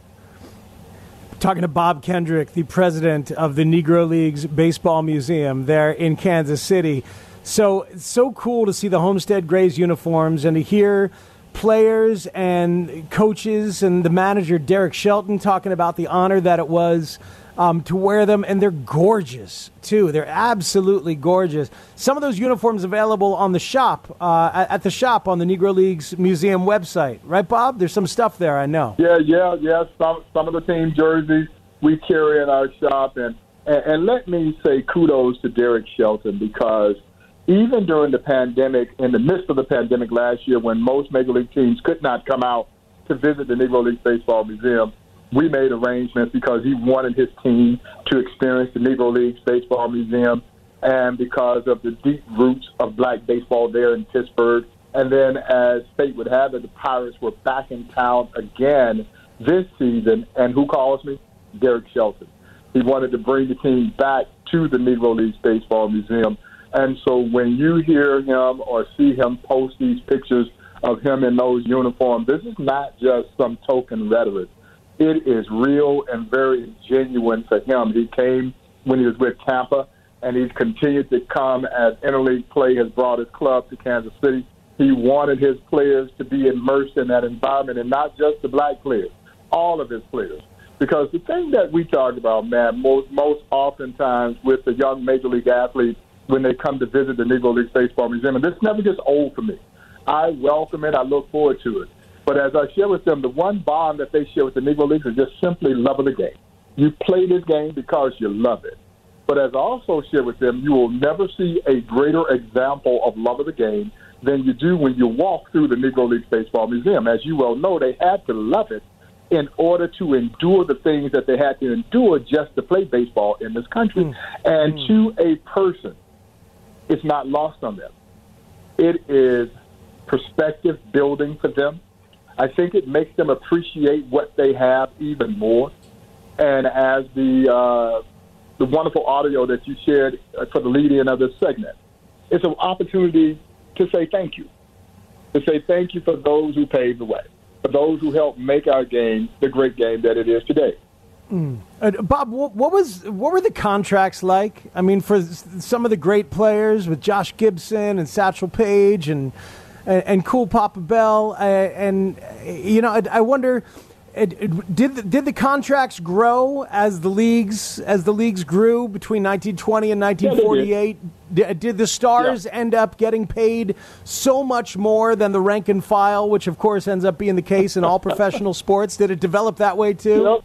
[SPEAKER 12] Talking to Bob Kendrick, the president of the Negro Leagues Baseball Museum there in Kansas City. So it's so cool to see the Homestead Grays uniforms and to hear players and coaches and the manager, Derek Shelton, talking about the honor that it was um, to wear them. And they're gorgeous, too. They're absolutely gorgeous. Some of those uniforms available on the shop, uh, at the shop on the Negro Leagues Museum website. Right, Bob? There's some stuff there, I know.
[SPEAKER 7] Yeah, yeah, yeah. Some, some of the team jerseys we carry in our shop. And, and, and let me say kudos to Derek Shelton, because even during the pandemic, in the midst of the pandemic last year, when most Major League teams could not come out to visit the Negro Leagues Baseball Museum, we made arrangements because he wanted his team to experience the Negro Leagues Baseball Museum, and because of the deep roots of black baseball there in Pittsburgh. And then, as fate would have it, the Pirates were back in town again this season. And who calls me? Derek Shelton. He wanted to bring the team back to the Negro Leagues Baseball Museum. And so when you hear him or see him post these pictures of him in those uniforms, this is not just some token rhetoric. It is real and very genuine for him. He came when he was with Tampa, and he's continued to come as interleague play has brought his club to Kansas City. He wanted his players to be immersed in that environment, and not just the black players, all of his players. Because the thing that we talk about, man, most, most oftentimes with the young Major League athletes, when they come to visit the Negro Leagues Baseball Museum, and this never gets old for me. I welcome it. I look forward to it. But as I share with them, the one bond that they share with the Negro Leagues is just simply love of the game. You play this game because you love it. But as I also share with them, you will never see a greater example of love of the game than you do when you walk through the Negro Leagues Baseball Museum. As you well know, they had to love it in order to endure the things that they had to endure just to play baseball in this country. Mm. And mm. to a person, it's not lost on them. It is perspective building for them. I think it makes them appreciate what they have even more. And as the uh, the wonderful audio that you shared for the lead-in of this segment, it's an opportunity to say thank you, to say thank you for those who paved the way, for those who helped make our game the great game that it is today.
[SPEAKER 12] Mm. Uh, Bob, what, what was what were the contracts like? I mean, for some of the great players with Josh Gibson and Satchel Paige and and, and Cool Papa Bell, uh, and you know, I, I wonder, it, it, did the, did the contracts grow as the leagues as the leagues grew between nineteen twenty and nineteen forty-eight? Yeah, did. did the stars yeah. end up getting paid so much more than the rank and file, which of course ends up being the case in all professional sports? Did it develop that way too?
[SPEAKER 7] Yep.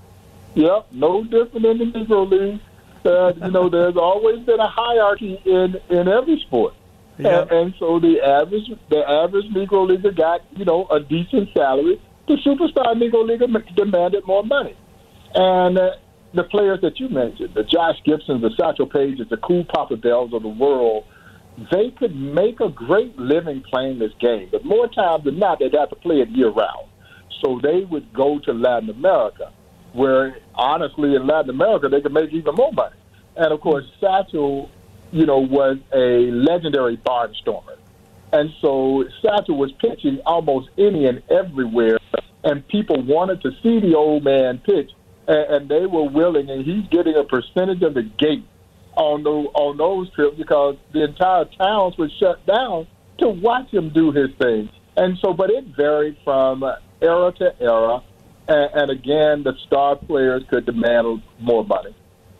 [SPEAKER 7] Yep, no different in the Negro League. Uh, you know, there's always been a hierarchy in, in every sport. Yep. And, and so the average the average Negro Leaguer got, you know, a decent salary. The superstar Negro Leaguer demanded more money. And uh, the players that you mentioned, the Josh Gibsons, the Satchel Pages, the Cool Papa Bells of the world, they could make a great living playing this game. But more times than not, they'd have to play it year-round. So they would go to Latin America, where, honestly, in Latin America, they could make even more money. And, of course, Satchel, you know, was a legendary barnstormer. And so Satchel was pitching almost any and everywhere, and people wanted to see the old man pitch, and, and they were willing, and he's getting a percentage of the gate on, the, on those trips because the entire towns were shut down to watch him do his thing. And so, but it varied from era to era. And, and again, the star players could demand more money.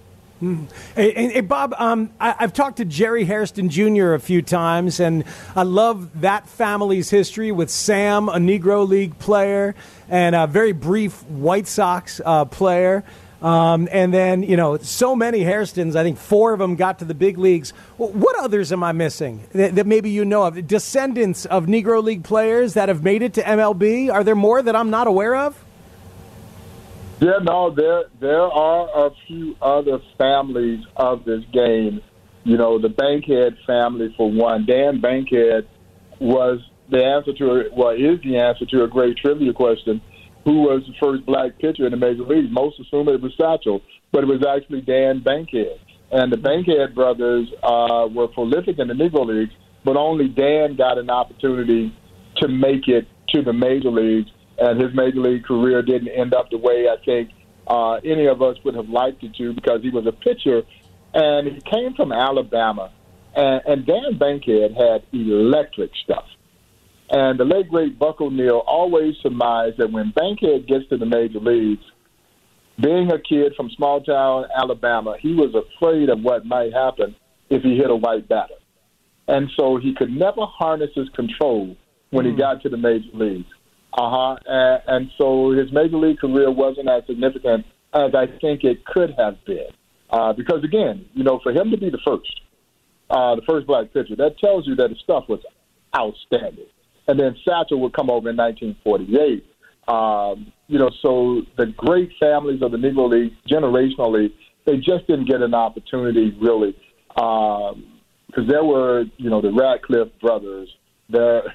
[SPEAKER 12] Mm. Hey, hey, hey, Bob, um, I, I've talked to Jerry Hairston Junior a few times, and I love that family's history with Sam, a Negro League player, and a very brief White Sox uh, player. Um, and then, you know, so many Hairstons, I think four of them got to the big leagues. What others am I missing that, that maybe you know of? Descendants of Negro League players that have made it to M L B? Are there more that I'm not aware of?
[SPEAKER 7] Yeah, no, there there are a few other families of this game. You know, the Bankhead family, for one. Dan Bankhead was the answer to, a, well, is the answer to a great trivia question. who was the first black pitcher in the major leagues. Most assumed it was Satchel, but it was actually Dan Bankhead. And the Bankhead brothers uh, were prolific in the Negro Leagues, but only Dan got an opportunity to make it to the major leagues, and his major league career didn't end up the way I think uh, any of us would have liked it to, because he was a pitcher, and he came from Alabama. And, and Dan Bankhead had electric stuff. And the late, great Buck O'Neil always surmised that when Bankhead gets to the major leagues, being a kid from small-town Alabama, he was afraid of what might happen if he hit a white batter. And so he could never harness his control when mm. he got to the major leagues. Uh-huh. And, and so his major league career wasn't as significant as I think it could have been. Uh, because, again, you know, for him to be the first, uh, the first black pitcher, that tells you that his stuff was outstanding. And then Satchel would come over in nineteen forty-eight. Um, you know, so the great families of the Negro League, generationally, they just didn't get an opportunity, really. Because um, there were, you know, the Radcliffe brothers. There,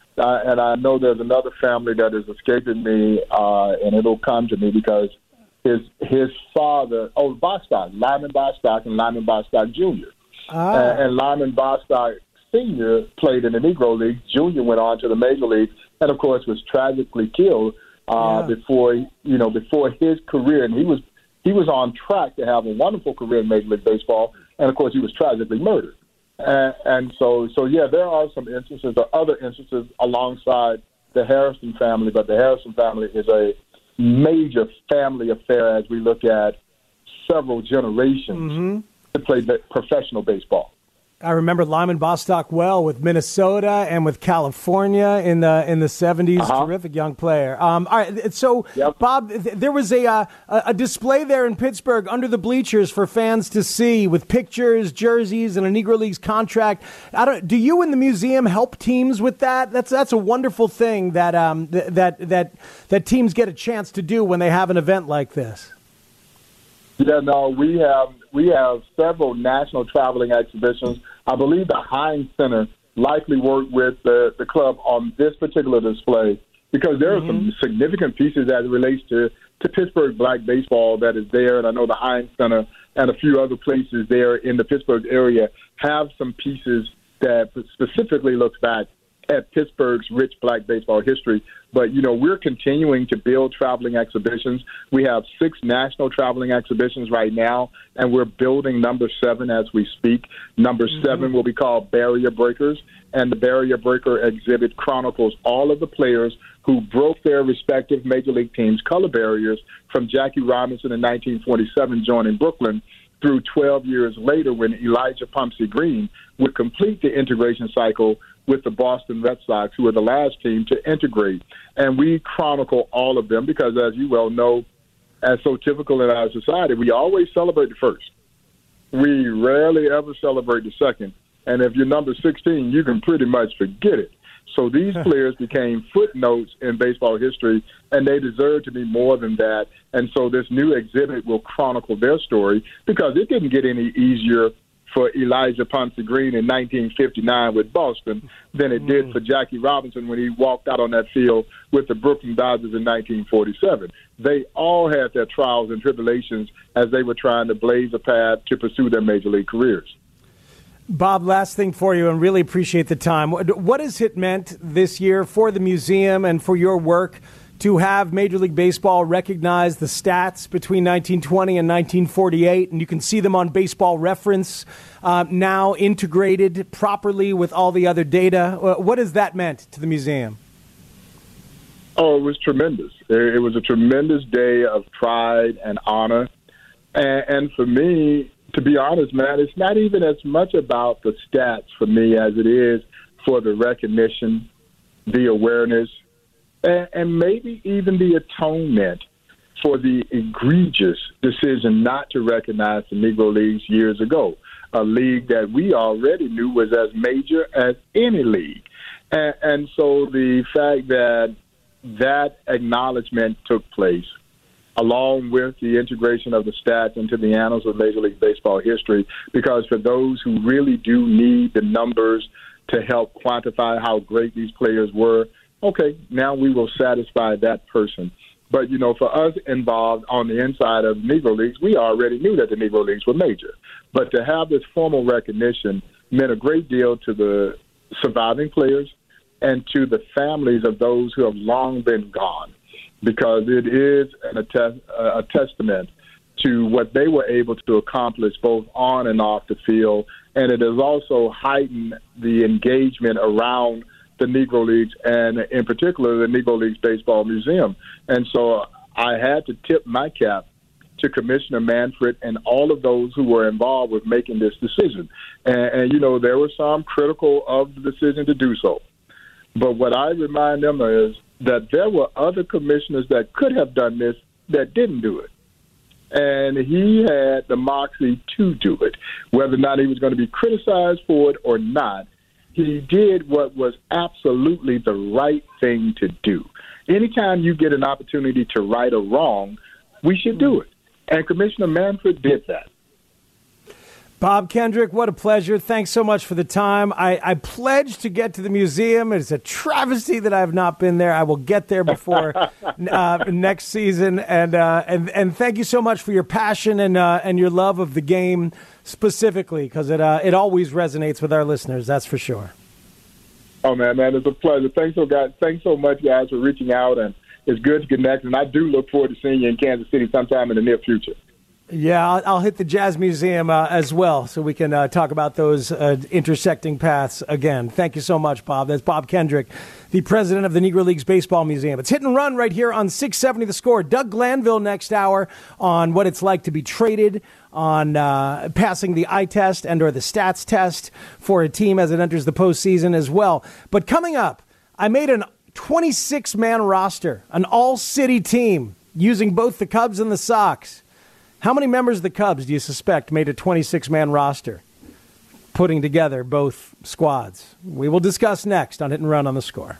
[SPEAKER 7] and I know there's another family that is escaping me, uh, and it'll come to me because his his father, oh, Bostock, Lyman Bostock and Lyman Bostock Junior Ah. And, and Lyman Bostock Senior played in the Negro League. Junior went on to the Major League, and of course was tragically killed uh, yeah. before you know before his career. And he was he was on track to have a wonderful career in Major League Baseball, and of course he was tragically murdered. And, and so so yeah, there are some instances, or other instances alongside the Harrison family, but the Harrison family is a major family affair as we look at several generations
[SPEAKER 12] mm-hmm.
[SPEAKER 7] to play professional baseball.
[SPEAKER 12] I remember Lyman Bostock well with Minnesota and with California in the in the seventies. Uh-huh. Terrific young player. Um, all right, so yep. Bob, th- there was a uh, a display there in Pittsburgh under the bleachers for fans to see with pictures, jerseys, and a Negro Leagues contract. I don't. Do you in the museum help teams with that? That's that's a wonderful thing that um th- that that that teams get a chance to do when they have an event like this.
[SPEAKER 7] Yeah, no, we have we have several national traveling exhibitions. I believe the Heinz Center likely worked with the, the club on this particular display because there mm-hmm. are some significant pieces as it relates to, to Pittsburgh black baseball that is there. And I know the Heinz Center and a few other places there in the Pittsburgh area have some pieces that specifically looks back at Pittsburgh's rich black baseball history. But, you know, we're continuing to build traveling exhibitions. We have six national traveling exhibitions right now, and we're building number seven as we speak. Number mm-hmm. seven will be called Barrier Breakers, and the Barrier Breaker exhibit chronicles all of the players who broke their respective major league teams' color barriers from Jackie Robinson in nineteen forty-seven joining Brooklyn through twelve years later when Elijah Pumpsie Green would complete the integration cycle with the Boston Red Sox, who were the last team to integrate. And we chronicle all of them because, as you well know, as so typical in our society, we always celebrate the first. We rarely ever celebrate the second. And if you're number sixteen, you can pretty much forget it. So these players became footnotes in baseball history, and they deserve to be more than that. And so this new exhibit will chronicle their story because it didn't get any easier for Elijah Pumpsie Green in nineteen fifty-nine with Boston than it did for Jackie Robinson when he walked out on that field with the Brooklyn Dodgers in nineteen forty-seven. They all had their trials and tribulations as they were trying to blaze a path to pursue their major league careers.
[SPEAKER 12] Bob, last thing for you, and really appreciate the time. What has it meant this year for the museum and for your work to have Major League Baseball recognize the stats between nineteen twenty and nineteen forty-eight, and you can see them on Baseball Reference uh, now integrated properly with all the other data? What has that meant to the museum?
[SPEAKER 7] Oh, it was tremendous. It was a tremendous day of pride and honor. And, and for me, to be honest, man, it's not even as much about the stats for me as it is for the recognition, the awareness, and, and maybe even the atonement for the egregious decision not to recognize the Negro Leagues years ago, a league that we already knew was as major as any league. And, and so the fact that that acknowledgement took place, along with the integration of the stats into the annals of Major League Baseball history, because for those who really do need the numbers to help quantify how great these players were, okay, now we will satisfy that person But, you know, for us involved on the inside of Negro Leagues, we already knew that the Negro Leagues were major. But to have this formal recognition meant a great deal to the surviving players and to the families of those who have long been gone, because it is an attest, a testament to what they were able to accomplish both on and off the field. And it has also heightened the engagement around the Negro Leagues, and in particular, the Negro Leagues Baseball Museum. And so I had to tip my cap to Commissioner Manfred and all of those who were involved with making this decision. And, and, you know, there were some critical of the decision to do so. But what I remind them is that there were other commissioners that could have done this that didn't do it. And he had the moxie to do it. Whether or not he was going to be criticized for it or not, he did what was absolutely the right thing to do. Anytime you get an opportunity to right a wrong, we should do it. And Commissioner Manfred did that.
[SPEAKER 12] Bob Kendrick, what a pleasure. Thanks so much for the time. I, I pledge to get to the museum. It's a travesty that I have not been there. I will get there before uh, next season. And, uh, and and thank you so much for your passion and uh, and your love of the game specifically, because it uh, it always resonates with our listeners. That's for sure.
[SPEAKER 7] Oh man, man, it's a pleasure. Thanks so guys. Thanks so much, guys, for reaching out, and it's good to connect. And I do look forward to seeing you in Kansas City sometime in the near future.
[SPEAKER 12] Yeah, I'll, I'll hit the Jazz Museum uh, as well, so we can uh, talk about those uh, intersecting paths again. Thank you so much, Bob. That's Bob Kendrick, the president of the Negro Leagues Baseball Museum. It's Hit and Run right here on six seventy The Score. Doug Glanville next hour on what it's like to be traded, on uh, passing the eye test and or the stats test for a team as it enters the postseason as well. But coming up, I made an twenty-six man roster, an all-city team using both the Cubs and the Sox. How many members of the Cubs do you suspect made a twenty-six man roster, putting together both squads? We will discuss next on Hit and Run on The Score.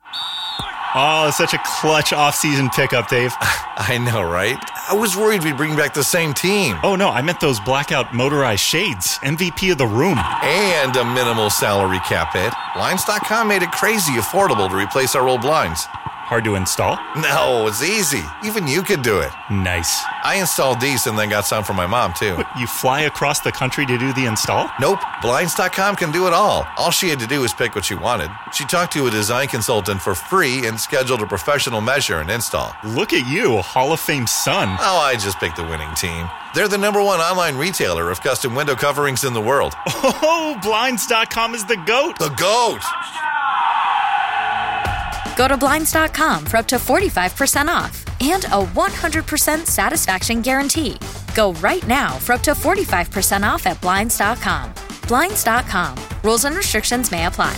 [SPEAKER 9] Oh, it's such a clutch off-season pickup, Dave.
[SPEAKER 10] I know, right? I was worried we'd bring back the same team.
[SPEAKER 9] Oh, no, I meant those blackout motorized shades. M V P of the room.
[SPEAKER 10] And a minimal salary cap hit. Blinds dot com made it crazy affordable to replace our old blinds.
[SPEAKER 9] Hard to install?
[SPEAKER 10] No, it's easy. Even you could do it.
[SPEAKER 9] Nice.
[SPEAKER 10] I installed these and then got some for my mom, too.
[SPEAKER 9] What, you fly across the country to do the install?
[SPEAKER 10] Nope. Blinds dot com can do it all. All she had to do was pick what she wanted. She talked to a design consultant for free and scheduled a professional measure and install.
[SPEAKER 9] Look at you, a Hall of Fame son.
[SPEAKER 10] Oh, I just picked the winning team. They're the number one online retailer of custom window coverings in the world.
[SPEAKER 9] Oh, Blinds dot com is the GOAT.
[SPEAKER 10] The GOAT!
[SPEAKER 11] Go to Blinds dot com for up to forty-five percent off and a one hundred percent satisfaction guarantee. Go right now for up to forty-five percent off at Blinds dot com. Blinds dot com. Rules and restrictions may apply.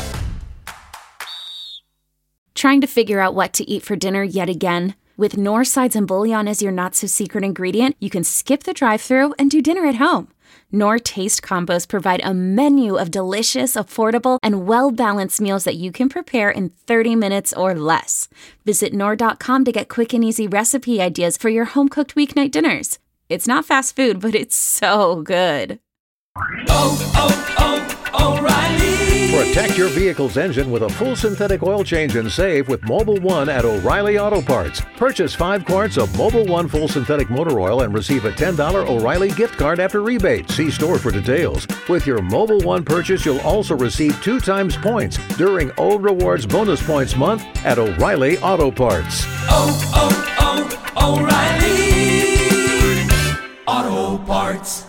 [SPEAKER 1] Trying to figure out what to eat for dinner yet again? With Knorr Sides and Bouillon as your not-so-secret ingredient, you can skip the drive-thru and do dinner at home. Knorr Taste Combos provide a menu of delicious, affordable, and well-balanced meals that you can prepare in thirty minutes or less. Visit Knorr dot com to get quick and easy recipe ideas for your home-cooked weeknight dinners. It's not fast food, but it's so good.
[SPEAKER 24] Oh, oh, oh, O'Reilly!
[SPEAKER 2] Protect your vehicle's engine with a full synthetic oil change and save with Mobil one at O'Reilly Auto Parts. Purchase five quarts of Mobil one full synthetic motor oil and receive a ten dollars O'Reilly gift card after rebate. See store for details. With your Mobil one purchase, you'll also receive two times points during O Rewards Bonus Points Month at O'Reilly Auto Parts.
[SPEAKER 24] Oh, oh, oh, O'Reilly Auto Parts.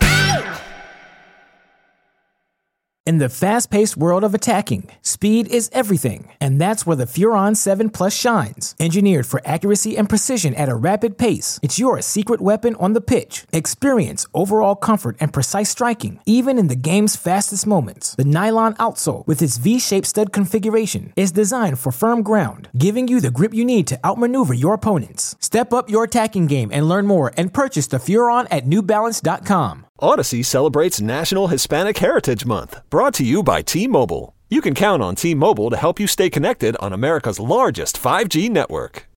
[SPEAKER 25] In the fast-paced world of attacking, speed is everything, and that's where the Furon seven Plus shines. Engineered for accuracy and precision at a rapid pace, it's your secret weapon on the pitch. Experience overall comfort and precise striking, even in the game's fastest moments. The nylon outsole, with its V-shaped stud configuration, is designed for firm ground, giving you the grip you need to outmaneuver your opponents. Step up your attacking game and learn more and purchase the Furon at New Balance dot com.
[SPEAKER 5] Odyssey celebrates National Hispanic Heritage Month, brought to you by T-Mobile. You can count on T-Mobile to help you stay connected on America's largest five G network.